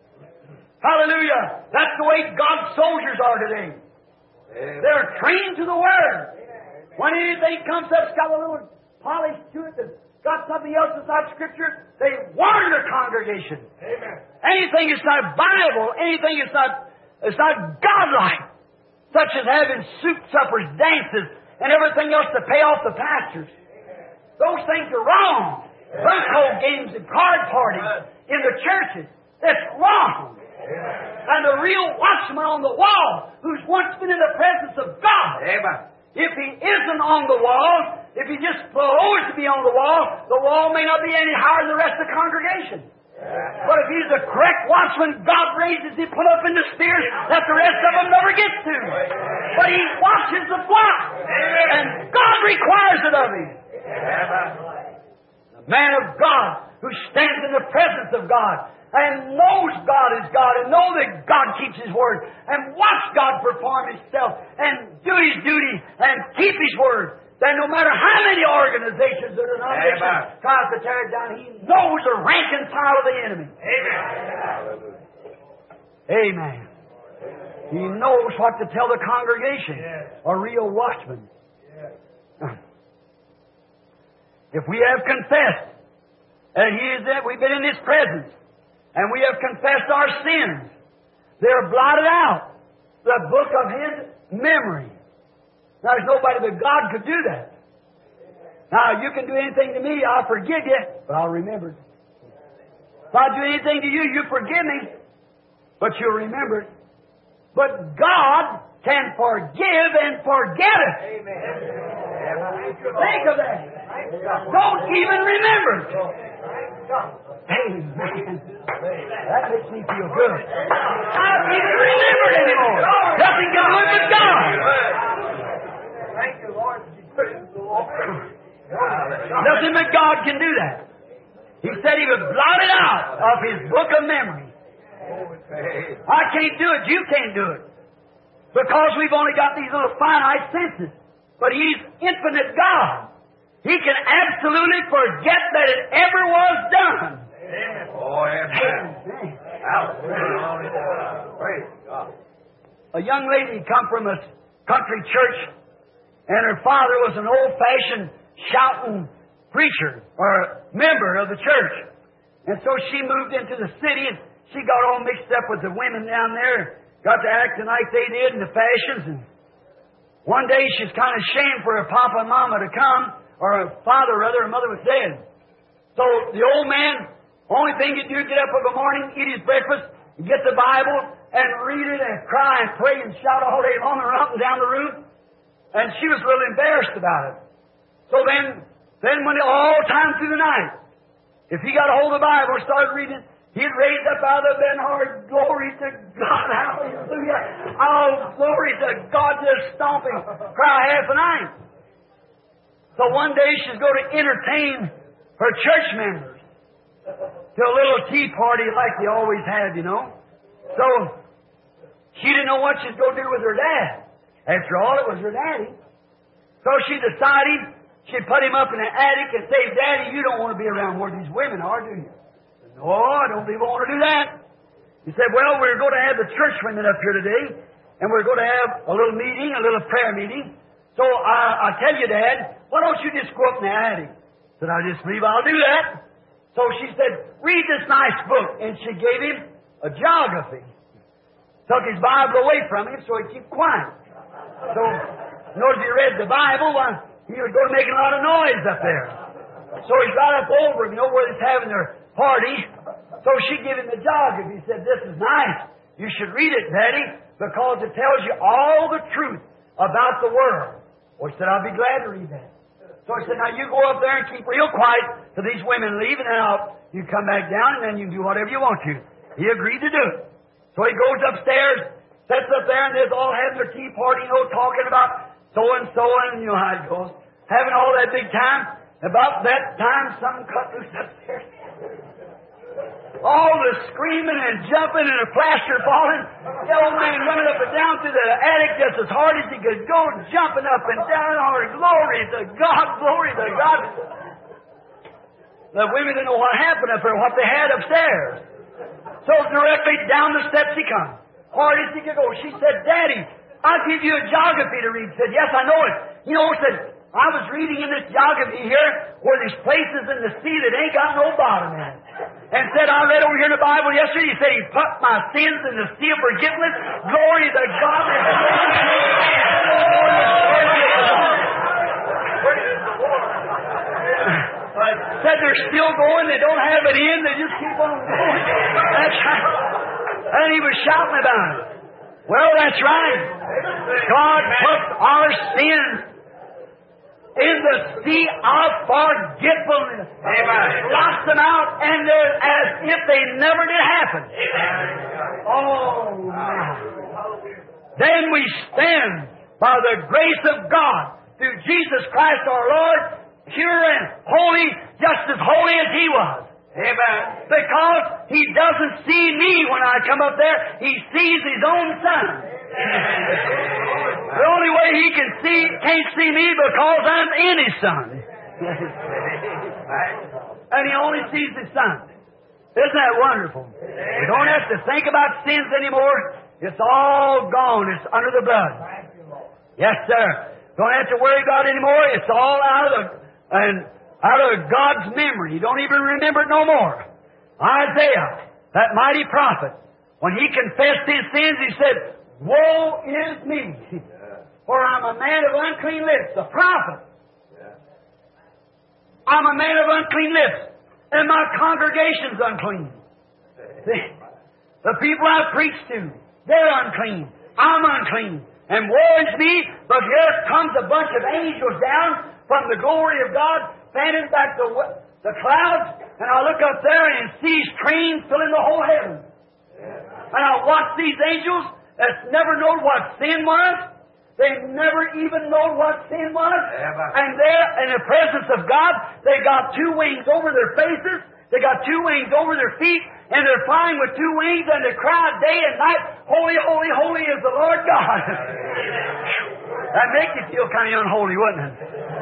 Speaker 3: Hallelujah. That's the way God's soldiers are today. They're trained to the Word. When anything comes up, it's got a little polish to it, that's got something else besides Scripture, they warn the congregation. Amen. Anything that's not Bible, anything that's not, that's not godlike, such as having soup suppers, dances, and everything else to pay off the pastors. Those things are wrong. Bunco games and card parties in the churches, that's wrong. And the real watchman on the wall, who's once been in the presence of God, Amen. If he isn't on the wall, if he just supposed to be on the wall, the wall may not be any higher than the rest of the congregation. But if he's the correct watchman, God raises him, put up in the spheres that the rest of them never get to. But he watches the flock, and God requires it of him. The man of God who stands in the presence of God and knows God is God, and know that God keeps His Word, and watch God perform Himself, and do His duty, and keep His Word, then no matter how many organizations or denominations tries to tear it down, he knows the rank and file of the enemy. Amen. Amen. He knows what to tell the congregation, a real watchman. If we have confessed that He is that we've been in His presence, and we have confessed our sins, they're blotted out. The book of His memory. Now, there's nobody but God could do that. Now, you can do anything to me, I'll forgive you, but I'll remember it. If I do anything to you, you forgive me, but you'll remember it. But God can forgive and forget it. Amen. Think of that. Don't even remember it. Amen. That makes me feel good. I don't even remember it anymore. Nothing can do it but God. Thank you, Lord. Nothing but God can do that. He said He would blot it out of His book of memory. I can't do it. You can't do it. Because we've only got these little finite senses. But He's infinite God. He can absolutely forget that it ever was done. Amen. Oh, amen. Praise God. A young lady come from a country church, and her father was an old-fashioned shouting preacher or member of the church. And so she moved into the city, and she got all mixed up with the women down there, got to acting like they did in the fashions. And one day she's kind of ashamed for her papa and mama to come, or her father, rather, her mother was dead. So the old man, only thing he'd do, get up in the morning, eat his breakfast, get the Bible, and read it, and cry, and pray, and shout all day long, and run up and down the room. And she was really embarrassed about it. So then, then when all time through the night, if he got a hold of the Bible and started reading it, He'd raised up out of Ben Hard. Glory to God. Hallelujah. Oh, glory to God. Just stomping. Cry half a night. So one day she's going to entertain her church members to a little tea party like they always have, you know. So she didn't know what she's going to do with her dad. After all, it was her daddy. So she decided she'd put him up in the attic and say, Daddy, you don't want to be around where these women are, do you? No, I don't even want to do that. He said, well, we're going to have the church women up here today, and we're going to have a little meeting, a little prayer meeting. So I, I tell you, Dad, why don't you just go up in the attic? I said, I just believe I'll do that. So she said, read this nice book. And she gave him a geography. Took his Bible away from him so he'd keep quiet. So, notice he read the Bible, uh, he was going to make a lot of noise up there. So he got up over him, you know, where he's having their party. So she gave him the geography. He said, this is nice. You should read it, Daddy, because it tells you all the truth about the world. Well, he said, I'll be glad to read that. So he said, now you go up there and keep real quiet till these women leave, and then I'll, you come back down, and then you can do whatever you want to. He agreed to do it. So he goes upstairs, sits up there, and they're all having their tea party, you know, talking about so-and-so, and you know how it goes. Having all that big time. About that time, something cut loose upstairs. All the screaming and jumping and the plaster falling. The old man running up and down through the attic just as hard as he could go, jumping up and down. Oh, glory to God, glory to God. The women didn't know what happened up there, what they had upstairs. So directly down the steps he comes. Hard as he could go. She said, Daddy, I'll give you a geography to read. He said, yes, I know it. You know, he said, I was reading in this geography here where there's places in the sea that ain't got no bottom in it. And said, I read over here in the Bible yesterday, he said, He put my sins in the sea of forgiveness. Glory to God. Said they're still going, they don't have it in, they just keep on going. That's right. And he was shouting about it. Well, that's right. God put our sins in the sea of forgetfulness. Amen. Lost them out, and they're as if they never did happen. Amen. Oh, my. Then we stand by the grace of God through Jesus Christ our Lord, pure and holy, just as holy as He was. Amen. Because He doesn't see me when I come up there. He sees His own Son. The only way He can see, can't see me because I'm in His Son. And He only sees His Son. Isn't that wonderful? We don't have to think about sins anymore. It's all gone. It's under the blood. Yes, sir. Don't have to worry about it anymore. It's all out of the, and out of God's memory. You don't even remember it no more. Isaiah, that mighty prophet, when he confessed his sins, he said, woe is me, for I'm a man of unclean lips. The prophet. I'm a man of unclean lips, and my congregation's unclean. See, the people I preach to, they're unclean. I'm unclean. And woe is me, but here comes a bunch of angels down from the glory of God, fanning back the, the clouds, and I look up there and see trains filling the whole heaven. And I watch these angels that's never known what sin was. They never even known what sin was. And there, in the presence of God, they got two wings over their faces, they got two wings over their feet, and they're flying with two wings, and they cry day and night, holy, holy, holy is the Lord God. That makes you feel kind of unholy, wouldn't it?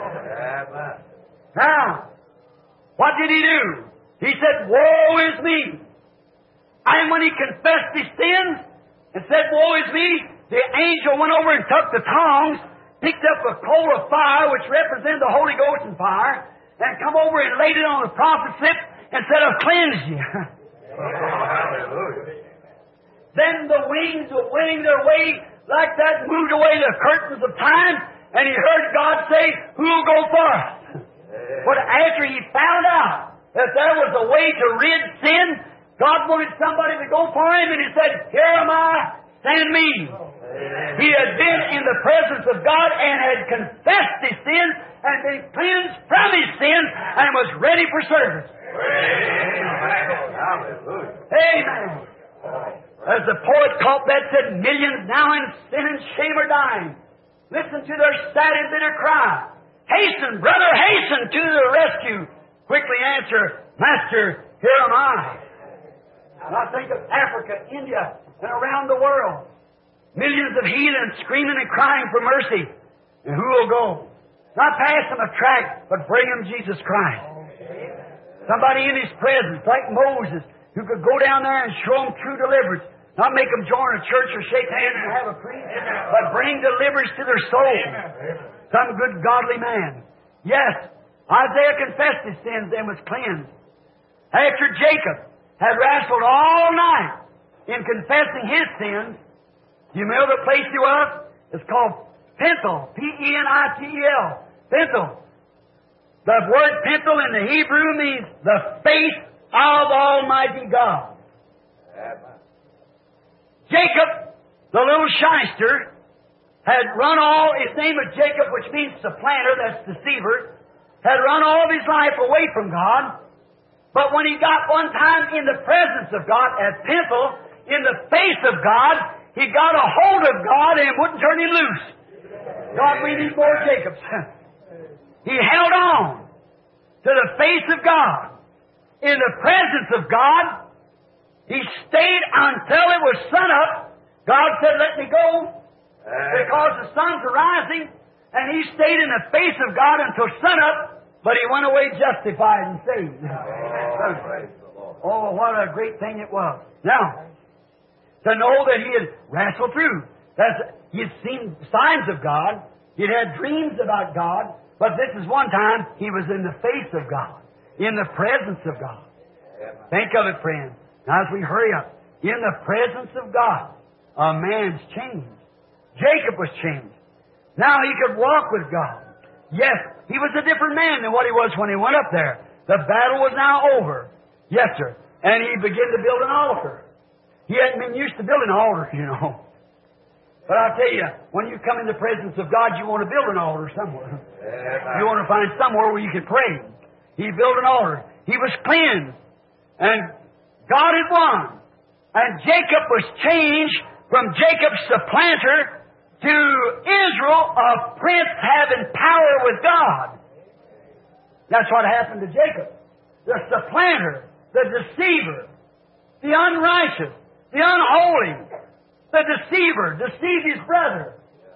Speaker 3: Now, what did he do? He said, woe is me. And when he confessed his sins and said, woe is me, the angel went over and took the tongs, picked up a coal of fire, which represented the Holy Ghost and fire, and come over and laid it on the prophet's lips and said, I've cleansed you. Hallelujah. Then the wings were winning their way like that, moved away the curtains of time, and he heard God say, who'll go for us? But after he found out that there was a way to rid sin, God wanted somebody to go for him, and he said, here am I, send me. He had been in the presence of God and had confessed his sins and been cleansed from his sins and was ready for service. Amen. As the poet Cobbett said, millions now in sin and shame are dying. Listen to their sad and bitter cry. Hasten, brother, hasten to the rescue. Quickly answer, Master, here am I. And I think of Africa, India, and around the world. Millions of heathens screaming and crying for mercy. And who will go? Not pass them a tract, but bring them Jesus Christ. Somebody in His presence, like Moses, who could go down there and show them true deliverance. Not make them join a church or shake hands and have a preach, but bring deliverance to their soul. Some good godly man. Yes, Isaiah confessed his sins and was cleansed. After Jacob had wrestled all night in confessing his sins, you know the place he was? It's called Peniel. P E N I T E L. Peniel. The word Peniel in the Hebrew means the face of Almighty God. Jacob, the little shyster, had run all, his name was Jacob, which means supplanter, that's deceiver, had run all of his life away from God. But when he got one time in the presence of God at Peniel, in the face of God, he got a hold of God and wouldn't turn him loose. God, we need more Jacobs. He held on to the face of God. In the presence of God, he stayed until it was sun up. God said, let me go, because the sun's rising. And he stayed in the face of God until sun up, but he went away justified and saved. Oh, what a great thing it was. Now, to know that he had wrestled through. That's, he had seen signs of God. He had dreams about God. But this is one time he was in the face of God, in the presence of God. Think of it, friend. Now, as we hurry up, in the presence of God, a man's changed. Jacob was changed. Now he could walk with God. Yes, he was a different man than what he was when he went up there. The battle was now over. Yes, sir. And he began to build an altar. He hadn't been used to building altars, you know. But I'll tell you, when you come in the presence of God, you want to build an altar somewhere. You want to find somewhere where you can pray. He built an altar. He was cleansed. And God had won. And Jacob was changed from Jacob's supplanter to Israel, a prince having power with God. That's what happened to Jacob. The supplanter, the deceiver, the unrighteous, the unholy, the deceiver, deceived his brother.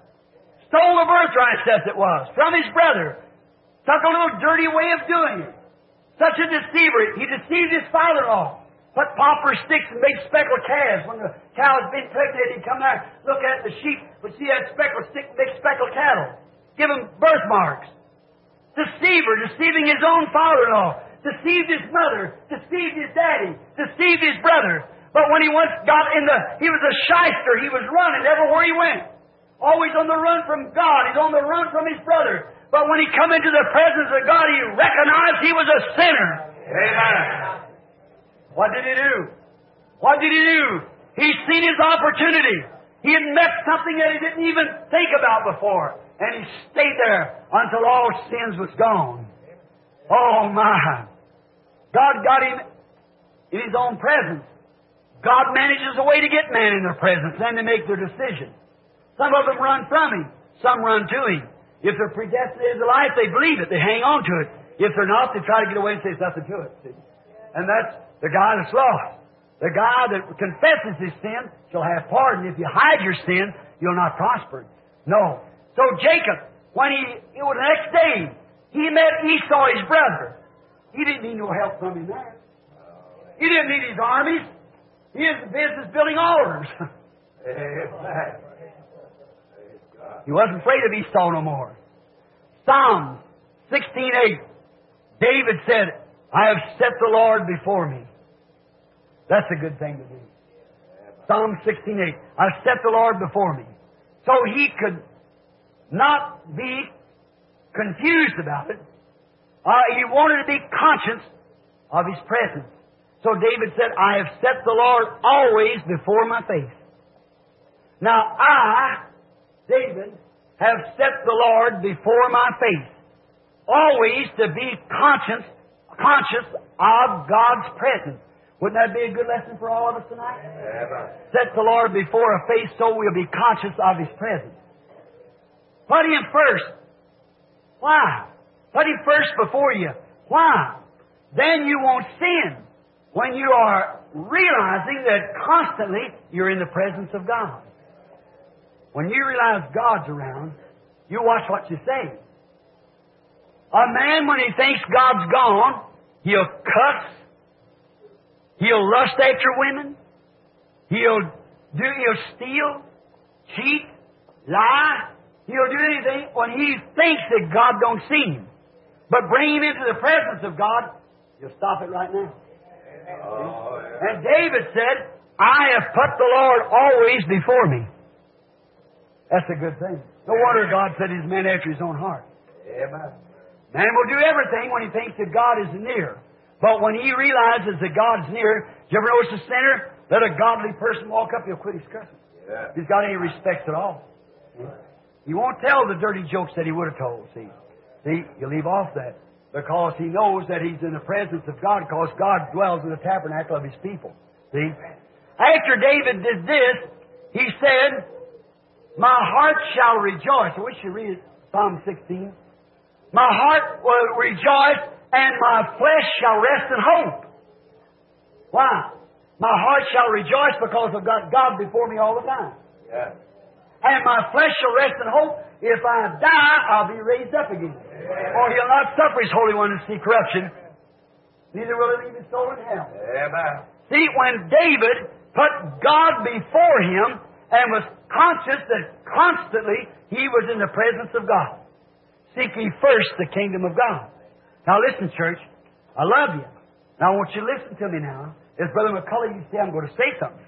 Speaker 3: Stole the birthright, says it was, from his brother. Took a little dirty way of doing it. Such a deceiver. He deceived his father-in-law. Put poplar sticks and big speckled calves. When the cow was being pregnant, he'd come there, look at the sheep, would see that speckled stick, big speckled cattle. Give them birthmarks. Deceiver, deceiving his own father-in-law. Deceived his mother. Deceived his daddy. Deceived his brother. But when he once got in the, he was a shyster. He was running everywhere he went. Always on the run from God. He's on the run from his brother. But when he come into the presence of God, he recognized he was a sinner. Amen. What did he do? What did he do? He'd seen his opportunity. He had met something that he didn't even think about before. And he stayed there until all sins was gone. Oh, my. God got him in His own presence. God manages a way to get man in their presence and to make their decision. Some of them run from Him. Some run to Him. If they're predestinated to life, they believe it. They hang on to it. If they're not, they try to get away and say there's nothing to it. See? And that's the guy that's lost. The guy that confesses his sin shall have pardon. If you hide your sin, you'll not prosper. No. So Jacob, when he, it was the next day, he met Esau, his brother. He didn't need no help from him there. He didn't need his armies. He is in business building altars. He wasn't afraid of Esau no more. Psalm sixteen eight. David said, I have set the Lord before me. That's a good thing to do. Psalm sixteen eight. I've set the Lord before me. So he could not be confused about it. Uh, he wanted to be conscious of His presence. So David said, I have set the Lord always before my face. Now I, David, have set the Lord before my face. Always to be conscious conscious of God's presence. Wouldn't that be a good lesson for all of us tonight? Yeah. Set the Lord before a face so we'll be conscious of His presence. Put Him first. Why? Put Him first before you. Why? Then you won't sin when you are realizing that constantly you're in the presence of God. When you realize God's around, you watch what you say. A man, when he thinks God's gone, he'll cuss. He'll lust after women. He'll do. He'll steal, cheat, lie. He'll do anything when he thinks that God don't see him. But bring him into the presence of God, you'll stop it right now. Oh, yeah. And David said, "I have put the Lord always before me." That's a good thing. No wonder God said He's a man after His own heart. Amen. Man will do everything when he thinks that God is near. But when he realizes that God's near, did you ever notice a sinner? Let a godly person walk up, he'll quit his cussing. Yeah. He's got any respect at all. See? He won't tell the dirty jokes that he would have told, see. See, you leave off that. Because he knows that he's in the presence of God, because God dwells in the tabernacle of His people. See? After David did this, he said, "My heart shall rejoice." I wish you read Psalm sixteen. "My heart will rejoice, and my flesh shall rest in hope." Why? My heart shall rejoice because I've got God before me all the time. Yeah. And my flesh shall rest in hope. If I die, I'll be raised up again. Yeah. For He'll not suffer His Holy One to see corruption, neither will He leave His soul in hell. Yeah. See, when David put God before him and was conscious that constantly he was in the presence of God. Seek ye first the kingdom of God. Now listen, church, I love you. Now I want you to listen to me now. As Brother McCullough used to say, I'm going to say something.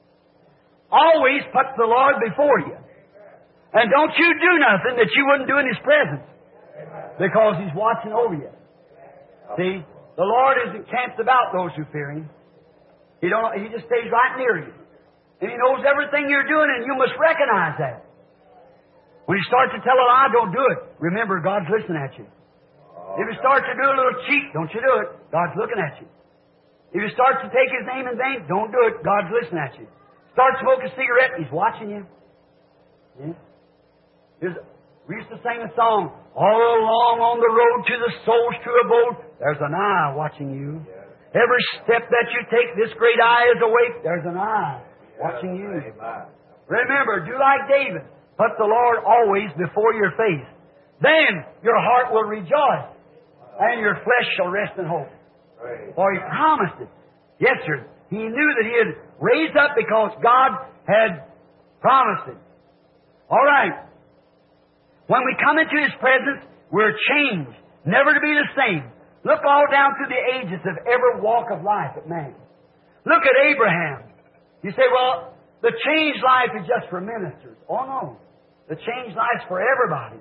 Speaker 3: Always put the Lord before you. And don't you do nothing that you wouldn't do in His presence. Because He's watching over you. See, the Lord isn't camped about those who fear Him. He don't. He just stays right near you. And He knows everything you're doing, and you must recognize that. When you start to tell a lie, don't do it. Remember, God's listening at you. If you start to do a little cheat, don't you do it. God's looking at you. If you start to take His name in vain, don't do it. God's listening at you. Start smoking a cigarette, He's watching you. Yeah. There's, we used to sing a song, all along on the road to the soul's true abode, there's an eye watching you. Yeah. Every step that you take, this great eye is awake. There's an eye yeah. watching you. Amen. Remember, do like David. Put the Lord always before your face. Then your heart will rejoice, and your flesh shall rest in hope. Right. For He promised it. Yes, sir. He knew that He had raised up because God had promised it. All right. When we come into His presence, we're changed, never to be the same. Look all down through the ages of every walk of life of man. Look at Abraham. You say, well, the changed life is just for ministers. Oh, no. The changed life's for everybody.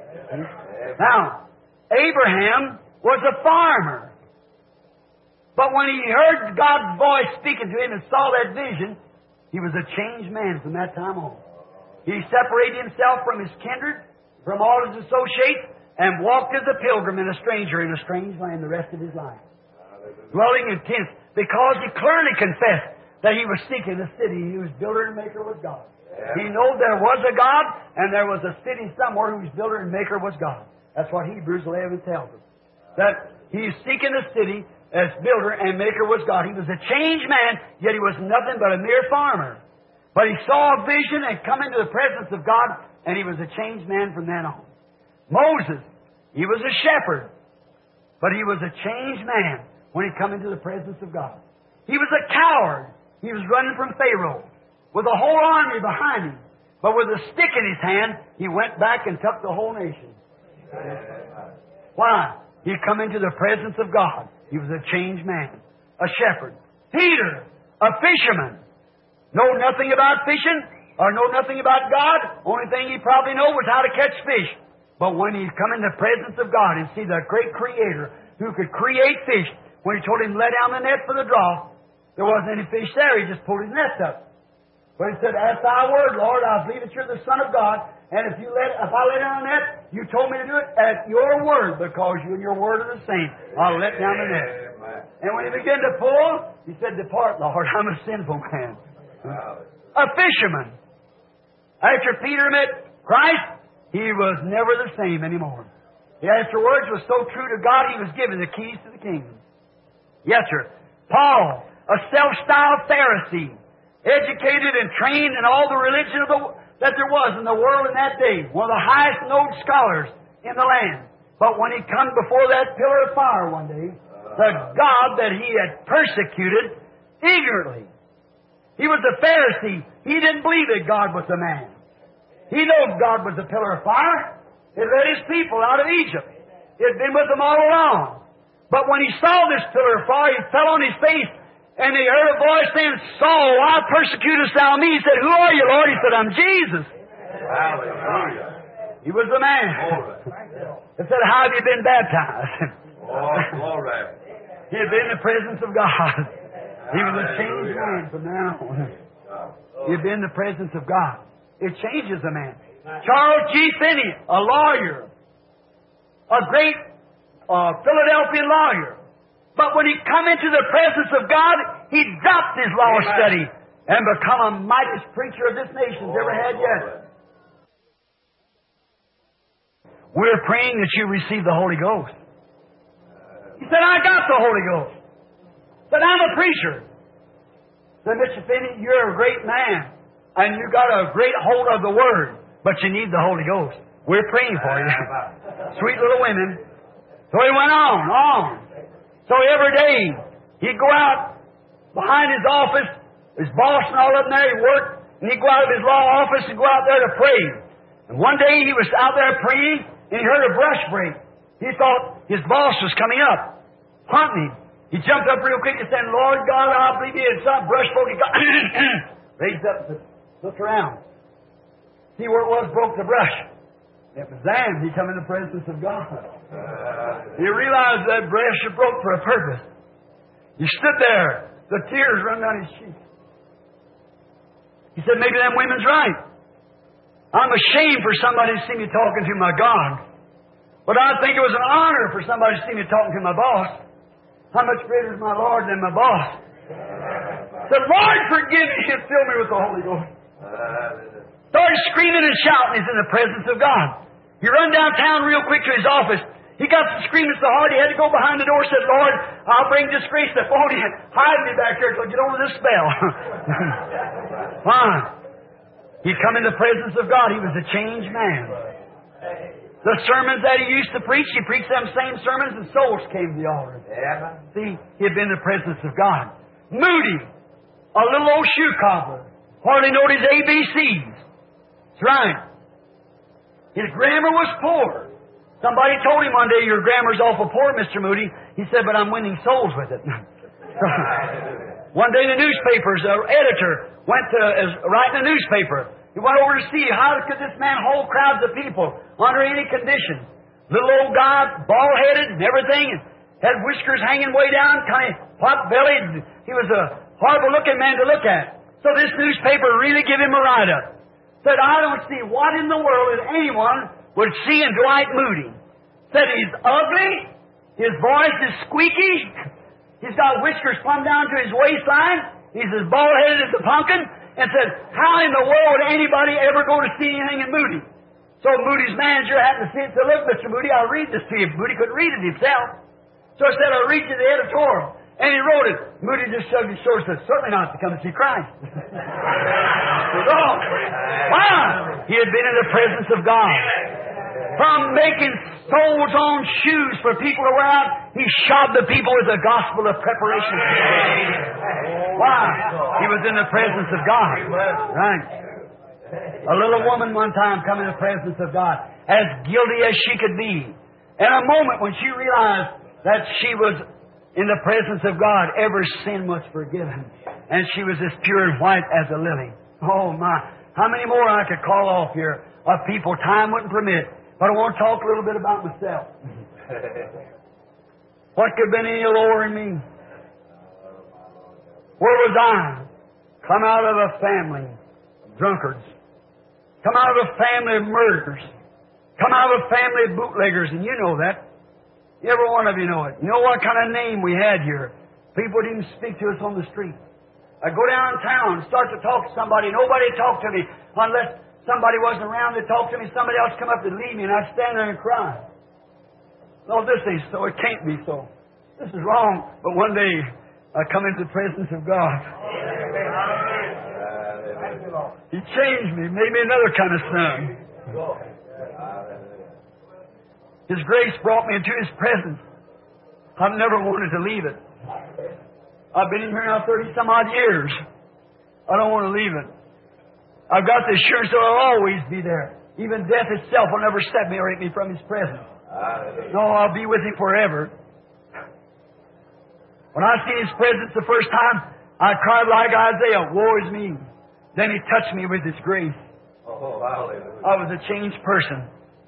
Speaker 3: Now, Abraham was a farmer. But when he heard God's voice speaking to him and saw that vision, he was a changed man from that time on. He separated himself from his kindred, from all his associates, and walked as a pilgrim and a stranger in a strange land the rest of his life. Dwelling in tents, because he clearly confessed that he was seeking a city whose builder and maker was God. He knew there was a God, and there was a city somewhere whose builder and maker was God. That's what Hebrews eleven tells us. That he's seeking a city as builder and maker was God. He was a changed man, yet he was nothing but a mere farmer. But he saw a vision and come into the presence of God, and he was a changed man from then on. Moses, he was a shepherd, but he was a changed man when he come into the presence of God. He was a coward. He was running from Pharaoh with a whole army behind him. But with a stick in his hand, he went back and took the whole nation. Why? He come into the presence of God. He was a changed man, a shepherd. Peter, a fisherman. Know nothing about fishing or know nothing about God. Only thing he probably know was how to catch fish. But when he come in the presence of God and see the great Creator who could create fish, when he told him to let down the net for the draw, there wasn't any fish there. He just pulled his net up. But he said, "At thy word, Lord, I believe that you're the Son of God, And if you let, if I lay down the net, you told me to do it at your word, because you and your word are the same. I'll let down the net. And when he began to pull, he said, "Depart, Lord, I'm a sinful man." A fisherman. After Peter met Christ, he was never the same anymore. He, afterwards, was so true to God, he was given the keys to the kingdom. Yes, sir. Paul, a self-styled Pharisee, educated and trained in all the religion of the, that there was in the world in that day, one of the highest known scholars in the land. But when he come before that pillar of fire one day, the God that he had persecuted eagerly. He was a Pharisee. He didn't believe that God was a man. He knew God was a pillar of fire. It led his people out of Egypt. It had been with them all along. But when he saw this pillar of fire, he fell on his face, and he heard a voice saying, "Saul, why persecutest thou me?" He said, "Who are you, Lord?" He said, "I'm Jesus."
Speaker 2: Hallelujah.
Speaker 3: He was the man. He said, "How have you been baptized?"
Speaker 2: Oh, glory.
Speaker 3: He had been in the presence of God. He was a changed man from now on. He had been in the presence of God. It changes a man. Charles G. Finney, a lawyer, a great uh, Philadelphia lawyer. But when he come into the presence of God, he dropped his law
Speaker 2: Amen.
Speaker 3: study and become a mightiest preacher of this nation's ever had yet. We're praying that you receive the Holy Ghost. He said, "I got the Holy Ghost. But I'm a preacher." Said, "Mister Finney, you're a great man, and you got a great hold of the Word, but you need the Holy Ghost. We're praying for you." Sweet little women. So he went on, on. So every day, he'd go out behind his office, his boss and all of them there, he worked, and he'd go out of his law office and go out there to pray. And one day he was out there praying, and he heard a brush break. He thought his boss was coming up, hunting him. He jumped up real quick and said, "Lord God, I believe he had some brush broke." He got raised up and looked around. See where it was broke the brush. It was them. He come in the presence of God. He realized that brush had broke for a purpose. He stood there. The tears run down his cheeks. He said, "Maybe them women's right. I'm ashamed for somebody to see me talking to my God. But I think it was an honor for somebody to see me talking to my boss. How much greater is my Lord than my boss?" The Lord forgive me and fill me with the Holy Ghost. Started screaming and shouting. He's in the presence of God. He run downtown real quick to his office. He got to screaming so hard he had to go behind the door and said, "Lord, I'll bring disgrace upon you. Hide me back here till I get over this spell." Fine. He come in the presence of God. He was a changed man. The sermons that he used to preach, he preached them same sermons and souls came to the altar.
Speaker 2: Yeah.
Speaker 3: See, he had been in the presence of God. Moody, a little old shoe cobbler, hardly knowed his A B Cs. That's right. His grammar was poor. Somebody told him one day, "Your grammar's awful poor, Mister Moody." He said, "But I'm winning souls with it." One day the newspapers, the editor went to uh, writing a newspaper. He went over to see how could this man hold crowds of people under any conditions. Little old guy, bald-headed and everything, and had whiskers hanging way down, kind of pot-bellied. He was a horrible-looking man to look at. So this newspaper really gave him a write-up. Said, "I don't see what in the world that anyone would see in Dwight Moody." Said he's ugly, his voice is squeaky, he's got whiskers plumb down to his waistline, he's as bald-headed as a pumpkin, and said, "How in the world would anybody ever go to see anything in Moody?" So Moody's manager happened to see it and said, "Look, Mister Moody, I'll read this to you." Moody couldn't read it himself. So I said, "I'll read you the editorial." And he wrote it. Moody just shrugged his shoulders and said, "Certainly not to come and see Christ." Oh, wow! He had been in the presence of God. From making soles on shoes for people to wear out, he shod the people with the gospel of preparation. Wow! He was in the presence of God. Right. A little woman one time come in the presence of God, as guilty as she could be. In a moment when she realized that she was in the presence of God, every sin was forgiven. And she was as pure and white as a lily. Oh my. How many more I could call off here of people time wouldn't permit. But I want to talk a little bit about myself. What could have been any lower than me? Where was I? Come out of a family of drunkards. Come out of a family of murderers. Come out of a family of bootleggers, and you know that. Every one of you know it. You know what kind of name we had here. People didn't even speak to us on the street. I'd go downtown and start to talk to somebody. Nobody talked to me unless somebody wasn't around to talk to me. Somebody else come up and leave me, and I'd stand there and cry. No, this ain't so. It can't be so. This is wrong. But one day, I come into the presence of God. He changed me, made me another kind of son. His grace brought me into His presence. I've never wanted to leave it. I've been in here now thirty some odd years. I don't want to leave it. I've got the assurance that I'll always be there. Even death itself will never separate me from His presence. No, I'll be with Him forever. When I seen His presence the first time, I cried like Isaiah, woe is me. Then He touched me with His grace. I was a changed person.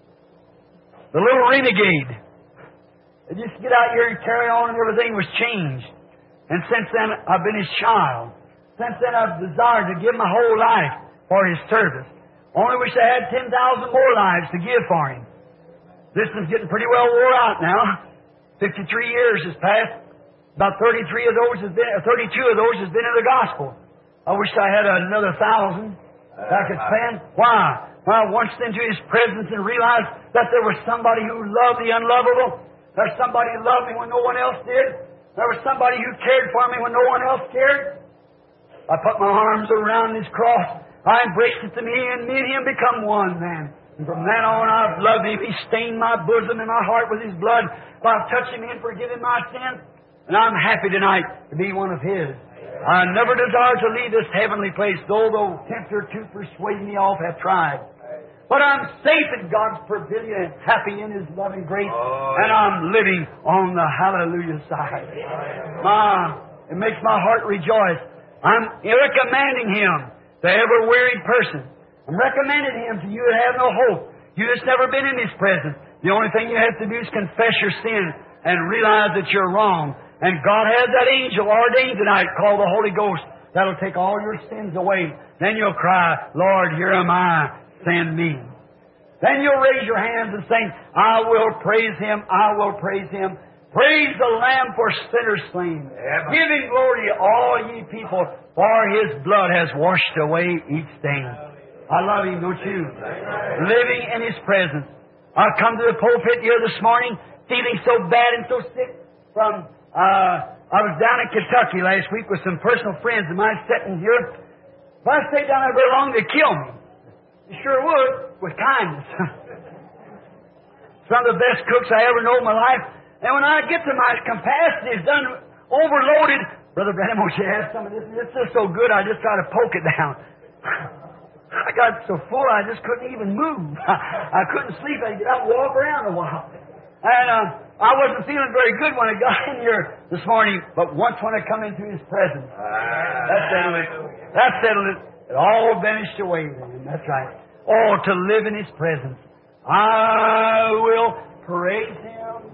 Speaker 3: The little renegade. I just get out here and carry on, and everything was changed. And since then, I've been His child. Since then, I've desired to give my whole life for His service. Only wish I had ten thousand more lives to give for Him. This is getting pretty well wore out now. fifty-three years has passed. About thirty-three of those has been, thirty-two of those has been in the gospel. I wish I had another thousand that I could spend. Why? When I once into His presence and realized that there was somebody who loved the unlovable. There's somebody who loved me when no one else did. There was somebody who cared for me when no one else cared. I put my arms around His cross. I embraced it to me, and me and Him become one, man. And from then on, I've loved Him. He stained my bosom and my heart with His blood by touching me and forgiving my sins. And I'm happy tonight to be one of His. I never desire to leave this heavenly place, though the tempter to persuade me off have tried. But I'm safe in God's pavilion and happy in His loving grace. Oh, and I'm living on the hallelujah side. My, it makes my heart rejoice. I'm recommending Him to every weary person. I'm recommending Him to you that have no hope. You that's never been in His presence. The only thing you have to do is confess your sin and realize that you're wrong. And God has that angel ordained tonight called the Holy Ghost. That'll take all your sins away. Then you'll cry, Lord, here am I. Send me. Then you'll raise your hands and sing, I will praise Him, I will praise Him. Praise the Lamb for sinners slain. Amen. Give Him glory, all ye people, for His blood has washed away each stain. I love Him, don't you? Living in His presence. I come to the pulpit here this morning, feeling so bad and so sick from, uh, I was down in Kentucky last week with some personal friends of mine sitting here. If I stayed down there very long, they'd kill me. You sure would, with kindness. Some of the best cooks I ever know in my life. And when I get to my capacity is done overloaded, Brother Branham, won't you have some of this? It's just so good, I just got to poke it down. I got so full, I just couldn't even move. I couldn't sleep. I'd get up and walk around a while. And uh, I wasn't feeling very good when I got in here this morning. But once when I come into His presence, that settled it. That settled it. It all vanished away then. That's right. Oh, to live in His presence. I will praise Him.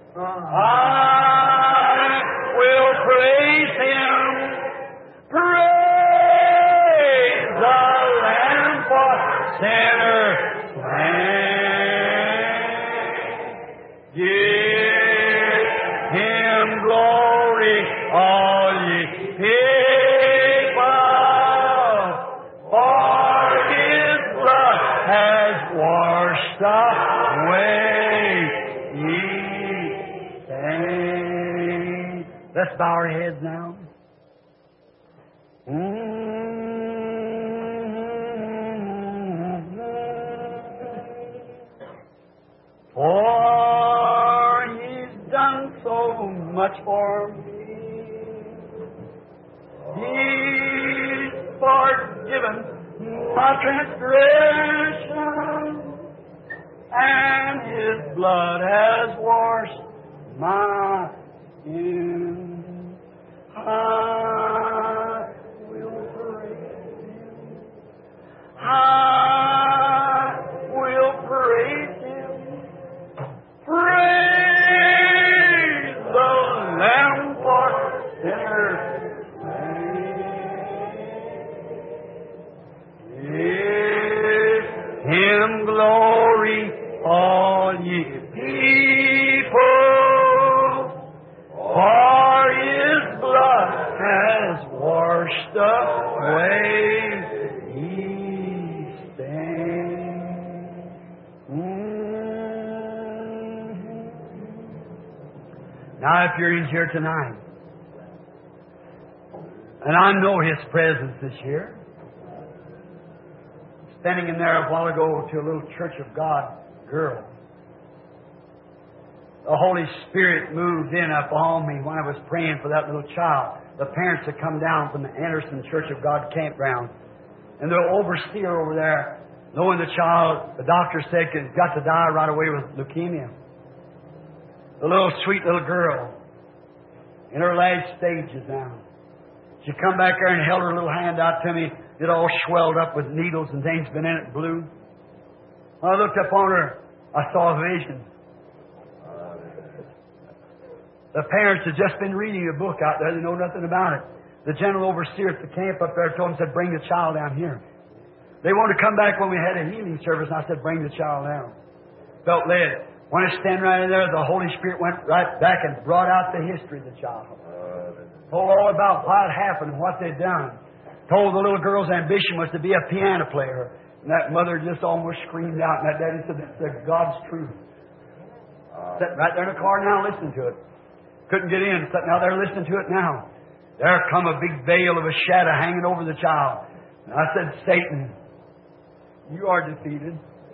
Speaker 3: I will praise Him. Praise the Lamb for sinners slain. Give Him glory, all ye people. Washed away ye stain. Let's bow our heads now. Mm-hmm. For He's done so much for me. He's forgiven my transgression, and His blood has washed my sins. I will praise Him. I will praise Him. Praise the Lamb for sinners. If experience here tonight. And I know His presence is here. Standing in there a while ago to a little Church of God girl. The Holy Spirit moved in upon me when I was praying for that little child. The parents had come down from the Anderson Church of God campground. And the overseer over there, knowing the child, the doctor said he's got to die right away with leukemia. The little sweet little girl, in her last stages now. She come back there and held her little hand out to me. It all swelled up with needles and things been in it, blue. When I looked up on her, I saw a vision. The parents had just been reading a book out there. They know nothing about it. The general overseer at the camp up there told them, said, bring the child down here. They wanted to come back when we had a healing service, and I said, bring the child down. Felt led. When I stand right in there, the Holy Spirit went right back and brought out the history of the child. Told all about why it happened and what they'd done. Told the little girl's ambition was to be a piano player. And that mother just almost screamed out, and that daddy said, that's God's truth. Sitting right there in the car now listening to it. Couldn't get in. Sitting out there listening to it now. There come a big veil of a shadow hanging over the child. And I said, Satan, you are defeated.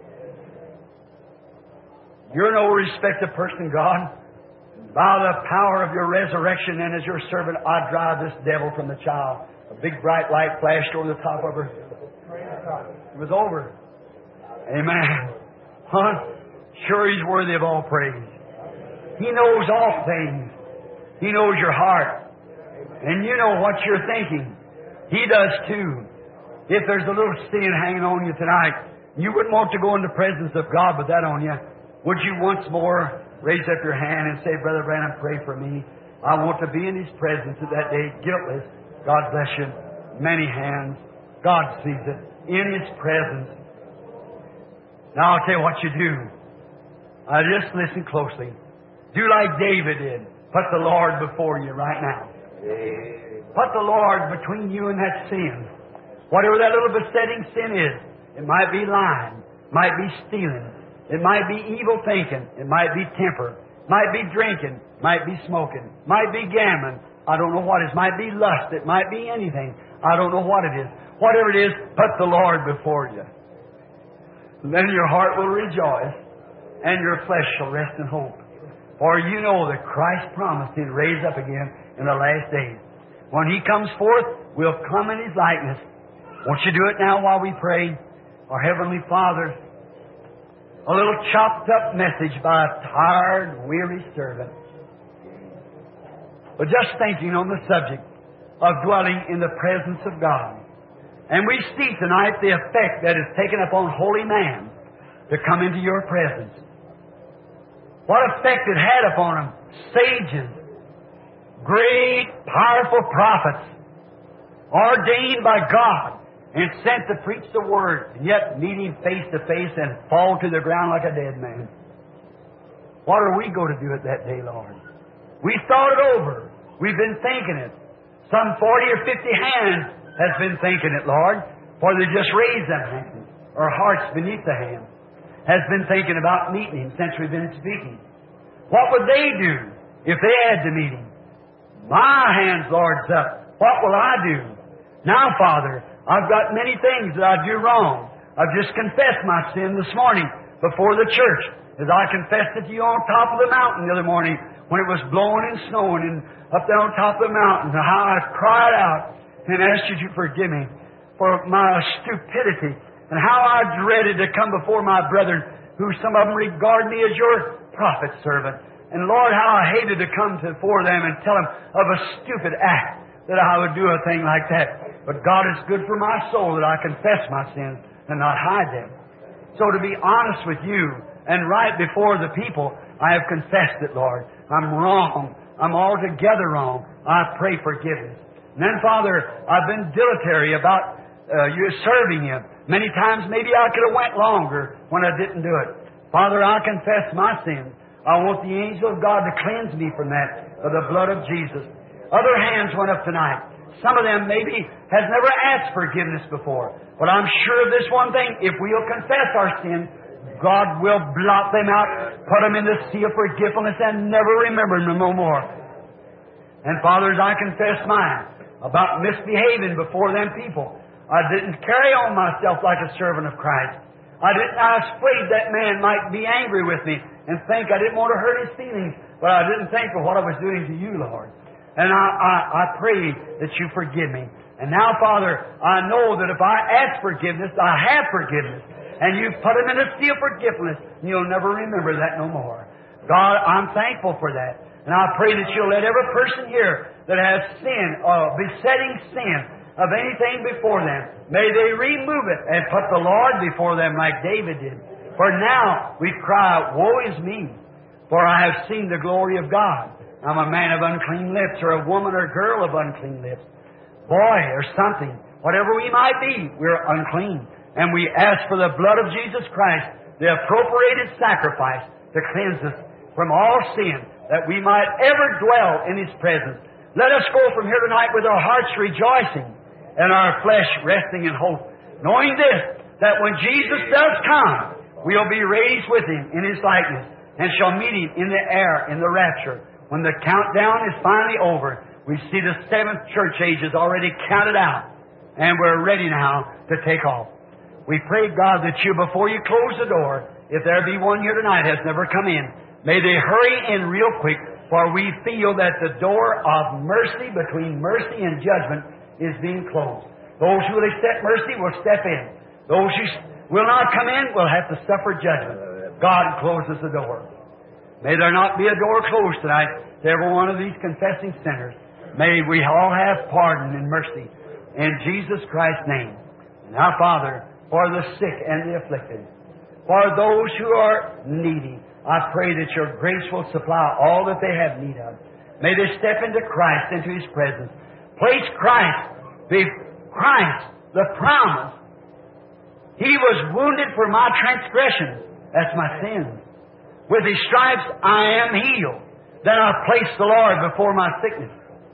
Speaker 3: You're no respected person, God. By the power of your resurrection and as your servant, I drive this devil from the child. A big bright light flashed over the top of her. It was over. Amen. Huh? Sure, He's worthy of all praise. He knows all things. He knows your heart. And you know what you're thinking. He does too. If there's a little sin hanging on you tonight, you wouldn't want to go in the presence of God with that on you. Would you once more raise up your hand and say, Brother Branham, pray for me. I want to be in His presence at that day, guiltless. God bless you. Many hands. God sees it. In His presence. Now I'll tell you what you do. Uh, just listen closely. Do like David did. Put the Lord before you right now. Put the Lord between you and that sin. Whatever that little besetting sin is. It might be lying. Might be stealing. It might be evil thinking. It might be temper. Might be drinking. Might be smoking. Might be gambling. I don't know what it is. Might be lust. It might be anything. I don't know what it is. Whatever it is, put the Lord before you. Then your heart will rejoice, and your flesh shall rest in hope. For you know that Christ promised He'd raise up again in the last days. When He comes forth, we'll come in His likeness. Won't you do it now while we pray? Our Heavenly Father, a little chopped up message by a tired, weary servant. But just thinking on the subject of dwelling in the presence of God. And we see tonight the effect that is taken upon holy man to come into your presence. What effect it had upon them. Sages, great, powerful prophets, ordained by God and sent to preach the Word, and yet meet Him face to face and fall to the ground like a dead man. What are we going to do at that day, Lord? We thought it over. We've been thinking it. Some forty or fifty hands has been thinking it, Lord, for they just raised them hands, or hearts beneath the hand, has been thinking about meeting Him since we've been speaking. What would they do if they had to meet Him? My hands, Lord's up. What will I do? Now, Father, I've got many things that I do wrong. I've just confessed my sin this morning before the church, as I confessed it to you on top of the mountain the other morning when it was blowing and snowing and up there on top of the mountain, and how I cried out and asked you to forgive me for my stupidity and how I dreaded to come before my brethren, who some of them regard me as your prophet servant. And Lord, how I hated to come before them and tell them of a stupid act that I would do a thing like that. But God is good for my soul that I confess my sins and not hide them. So to be honest with you and right before the people, I have confessed it, Lord. I'm wrong. I'm altogether wrong. I pray forgiveness. And then, Father, I've been dilatory about uh, you serving you. Many times maybe I could have went longer when I didn't do it. Father, I confess my sins. I want the angel of God to cleanse me from that by the blood of Jesus. Other hands went up tonight. Some of them maybe has never asked forgiveness before. But I'm sure of this one thing. If we'll confess our sins, God will blot them out, put them in the sea of forgetfulness, and never remember them no more. And Father, as I confess mine about misbehaving before them people, I didn't carry on myself like a servant of Christ. I didn't, I was afraid that man might be angry with me and think I didn't want to hurt his feelings, but I didn't think of what I was doing to you, Lord. And I, I, I pray that you forgive me. And now, Father, I know that if I ask forgiveness, I have forgiveness. And you put him in a sea of forgiveness, and you'll never remember that no more. God, I'm thankful for that. And I pray that you'll let every person here that has sin, uh, besetting sin of anything before them, may they remove it and put the Lord before them like David did. For now we cry, woe is me, for I have seen the glory of God. I'm a man of unclean lips, or a woman or girl of unclean lips. Boy, or something, whatever we might be, we're unclean. And we ask for the blood of Jesus Christ, the appropriated sacrifice, to cleanse us from all sin, that we might ever dwell in His presence. Let us go from here tonight with our hearts rejoicing and our flesh resting in hope, knowing this, that when Jesus does come, we'll be raised with Him in His likeness and shall meet Him in the air, in the rapture. When the countdown is finally over, we see the seventh church age is already counted out, and we're ready now to take off. We pray, God, that you, before you close the door, if there be one here tonight has never come in, may they hurry in real quick, for we feel that the door of mercy between mercy and judgment is being closed. Those who will accept mercy will step in. Those who will not come in will have to suffer judgment. God closes the door. May there not be a door closed tonight to every one of these confessing sinners. May we all have pardon and mercy. In Jesus Christ's name. Now, Father, for the sick and the afflicted, for those who are needy, I pray that your grace will supply all that they have need of. May they step into Christ, into His presence. Place Christ, the Christ, the promise. He was wounded for my transgressions. That's my sins. With His stripes I am healed. Then I place the Lord before my sickness.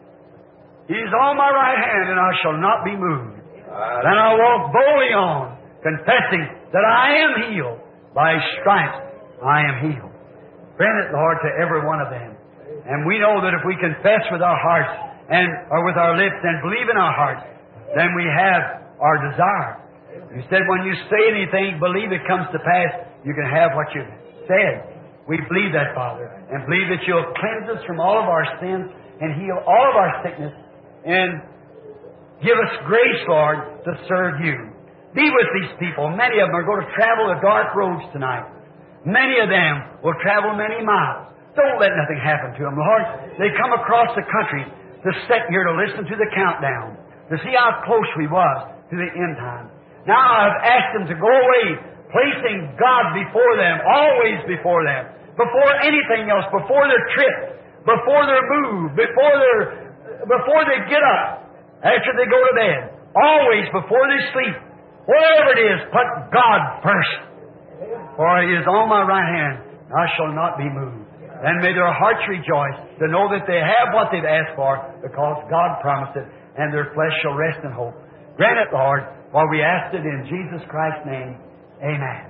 Speaker 3: He's on my right hand, and I shall not be moved. Then I walk boldly on, confessing that I am healed. By His stripes I am healed. Grant it, Lord, to every one of them. And we know that if we confess with our hearts and or with our lips and believe in our hearts, then we have our desire. You said when you say anything, believe it comes to pass, you can have what you said. We believe that, Father, and believe that you'll cleanse us from all of our sins and heal all of our sickness and give us grace, Lord, to serve you. Be with these people. Many of them are going to travel the dark roads tonight. Many of them will travel many miles. Don't let nothing happen to them, Lord. They come across the country to sit here to listen to the countdown, to see how close we was to the end time. Now I've asked them to go away, placing God before them, always before them, before anything else, before their trip, before their move, before their, before they get up, after they go to bed, always before they sleep. Whatever it is, put God first. For He is on my right hand, I shall not be moved. And may their hearts rejoice to know that they have what they've asked for, because God promised it, and their flesh shall rest in hope. Grant it, Lord, for we ask it in Jesus Christ's name. Amen.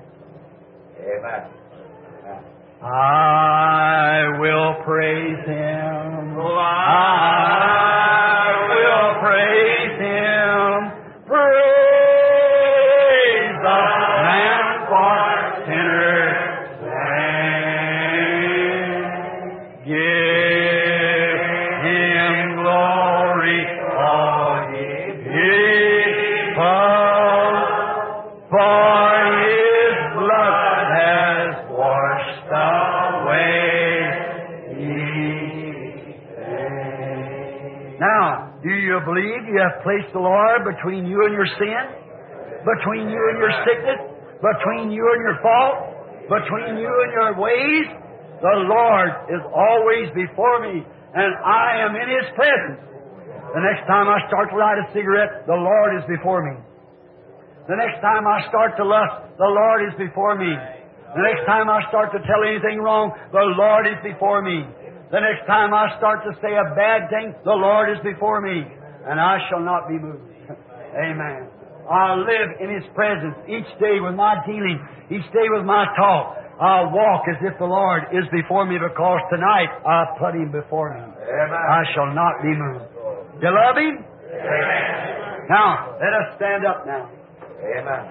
Speaker 2: Amen.
Speaker 3: I will praise Him. I will praise Him. Praise the Lamb for sinners slain. Give Him glory, all ye people, for His blood has washed away ye sin. Now, do you believe you have placed the Lord between you and your sin? Between you and your sickness? Between you and your fault? Between you and your ways? The Lord is always before me, and I am in His presence. The next time I start to light a cigarette, the Lord is before me. The next time I start to lust, the Lord is before me. The next time I start to tell anything wrong, the Lord is before me. The next time I start to say a bad thing, the Lord is before me, and I shall not be moved. Amen. I live in His presence each day with my dealing, each day with my talk. I'll walk as if the Lord is before me, because tonight I put Him before me.
Speaker 2: Amen.
Speaker 3: I shall not be moved. You love Him?
Speaker 2: Amen.
Speaker 3: Now, let us stand up now.
Speaker 2: Amen.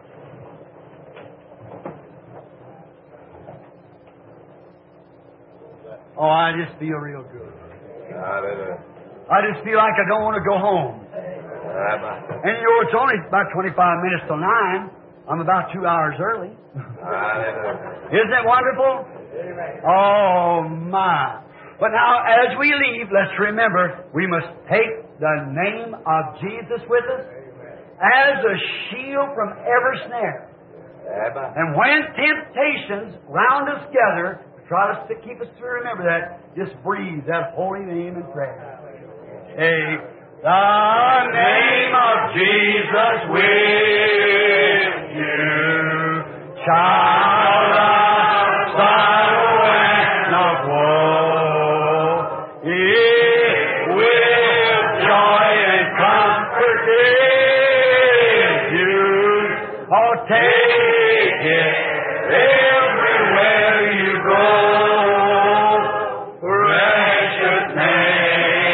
Speaker 3: Oh, I just feel real good.
Speaker 2: Hallelujah.
Speaker 3: I just feel like I don't want to go home.
Speaker 2: Amen.
Speaker 3: And you know, it's only about twenty-five minutes till nine. I'm about two hours early.
Speaker 2: Hallelujah.
Speaker 3: Isn't it wonderful? Oh, my. But now, as we leave, let's remember, we must take the name of Jesus with us as a shield from every snare.
Speaker 2: Amen.
Speaker 3: And when temptations round us together, try to keep us to remember that, just breathe that holy name in prayer. Take the name of Jesus with you, child of sorrow and of woe. It will joy and comfort give you. Oh, take it everywhere you go. Precious name.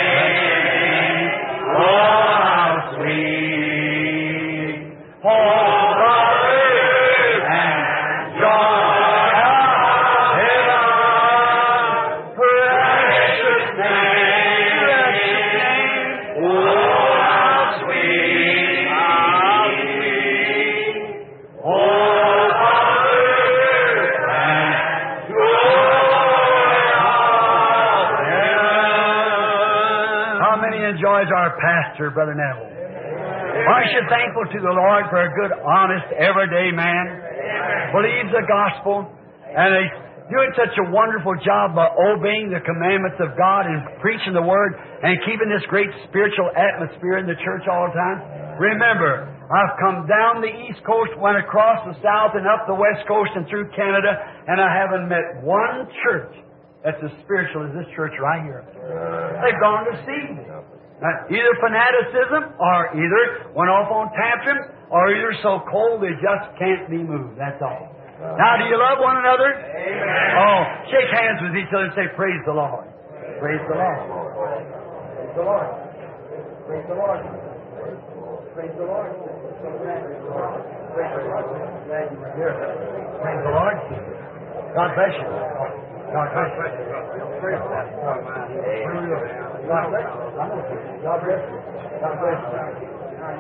Speaker 3: Enjoys our pastor, Brother Neville. Aren't you thankful to the Lord for a good, honest, everyday man? Believes the gospel, and he's doing such a wonderful job by obeying the commandments of God and preaching the Word and keeping this great spiritual atmosphere in the church all the time. Remember, I've come down the East Coast, went across the South and up the West Coast and through Canada, and I haven't met one church that's as spiritual as this church right here. They've gone to seed. Now, either fanaticism, or either went off on tantrums, or either so cold they just can't be moved. That's all. Now, do you love one another? Amen. Oh, shake hands with each other and say, praise the Lord. Praise the Lord. Praise the Lord. Praise the Lord. Praise the Lord. Praise the Lord. Glad you were here. Praise the Lord. God bless you. God bless you. Praise the Lord. God bless you. God bless you. God bless you.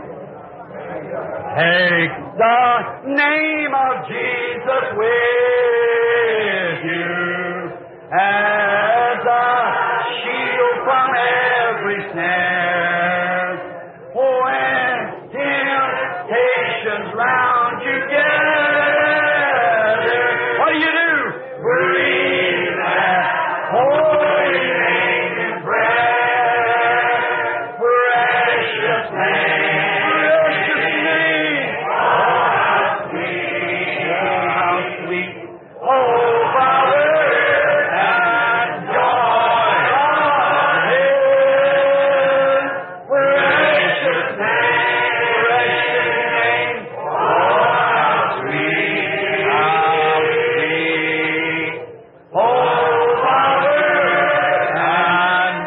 Speaker 3: Take the name of Jesus with you as a shield from every snare. When temptations round you gather, what do you do? Breathe that holy name in prayer. Precious name. Precious name. How sweet. How sweet. Oh, Father, and joy of heaven. Precious name. Precious name. Oh, how sweet. How sweet. Oh, Father, and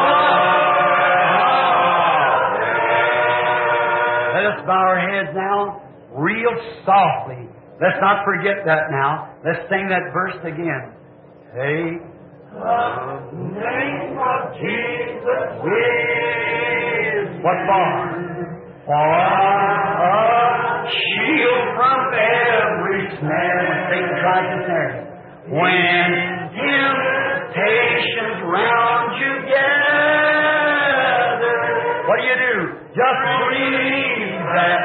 Speaker 3: joy. Let us bow our heads now, real softly. Let's not forget that now. Let's sing that verse again. Take the name of Jesus with what for? For a shield from every snare. When Satan tries to snare you. When temptations round you gather, what do you do? Just breathe that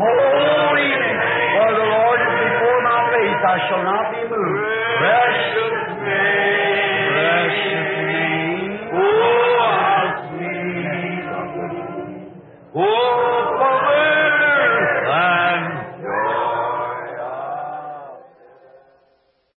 Speaker 3: holy name. For the Lord is before my face, I shall not be moved. Precious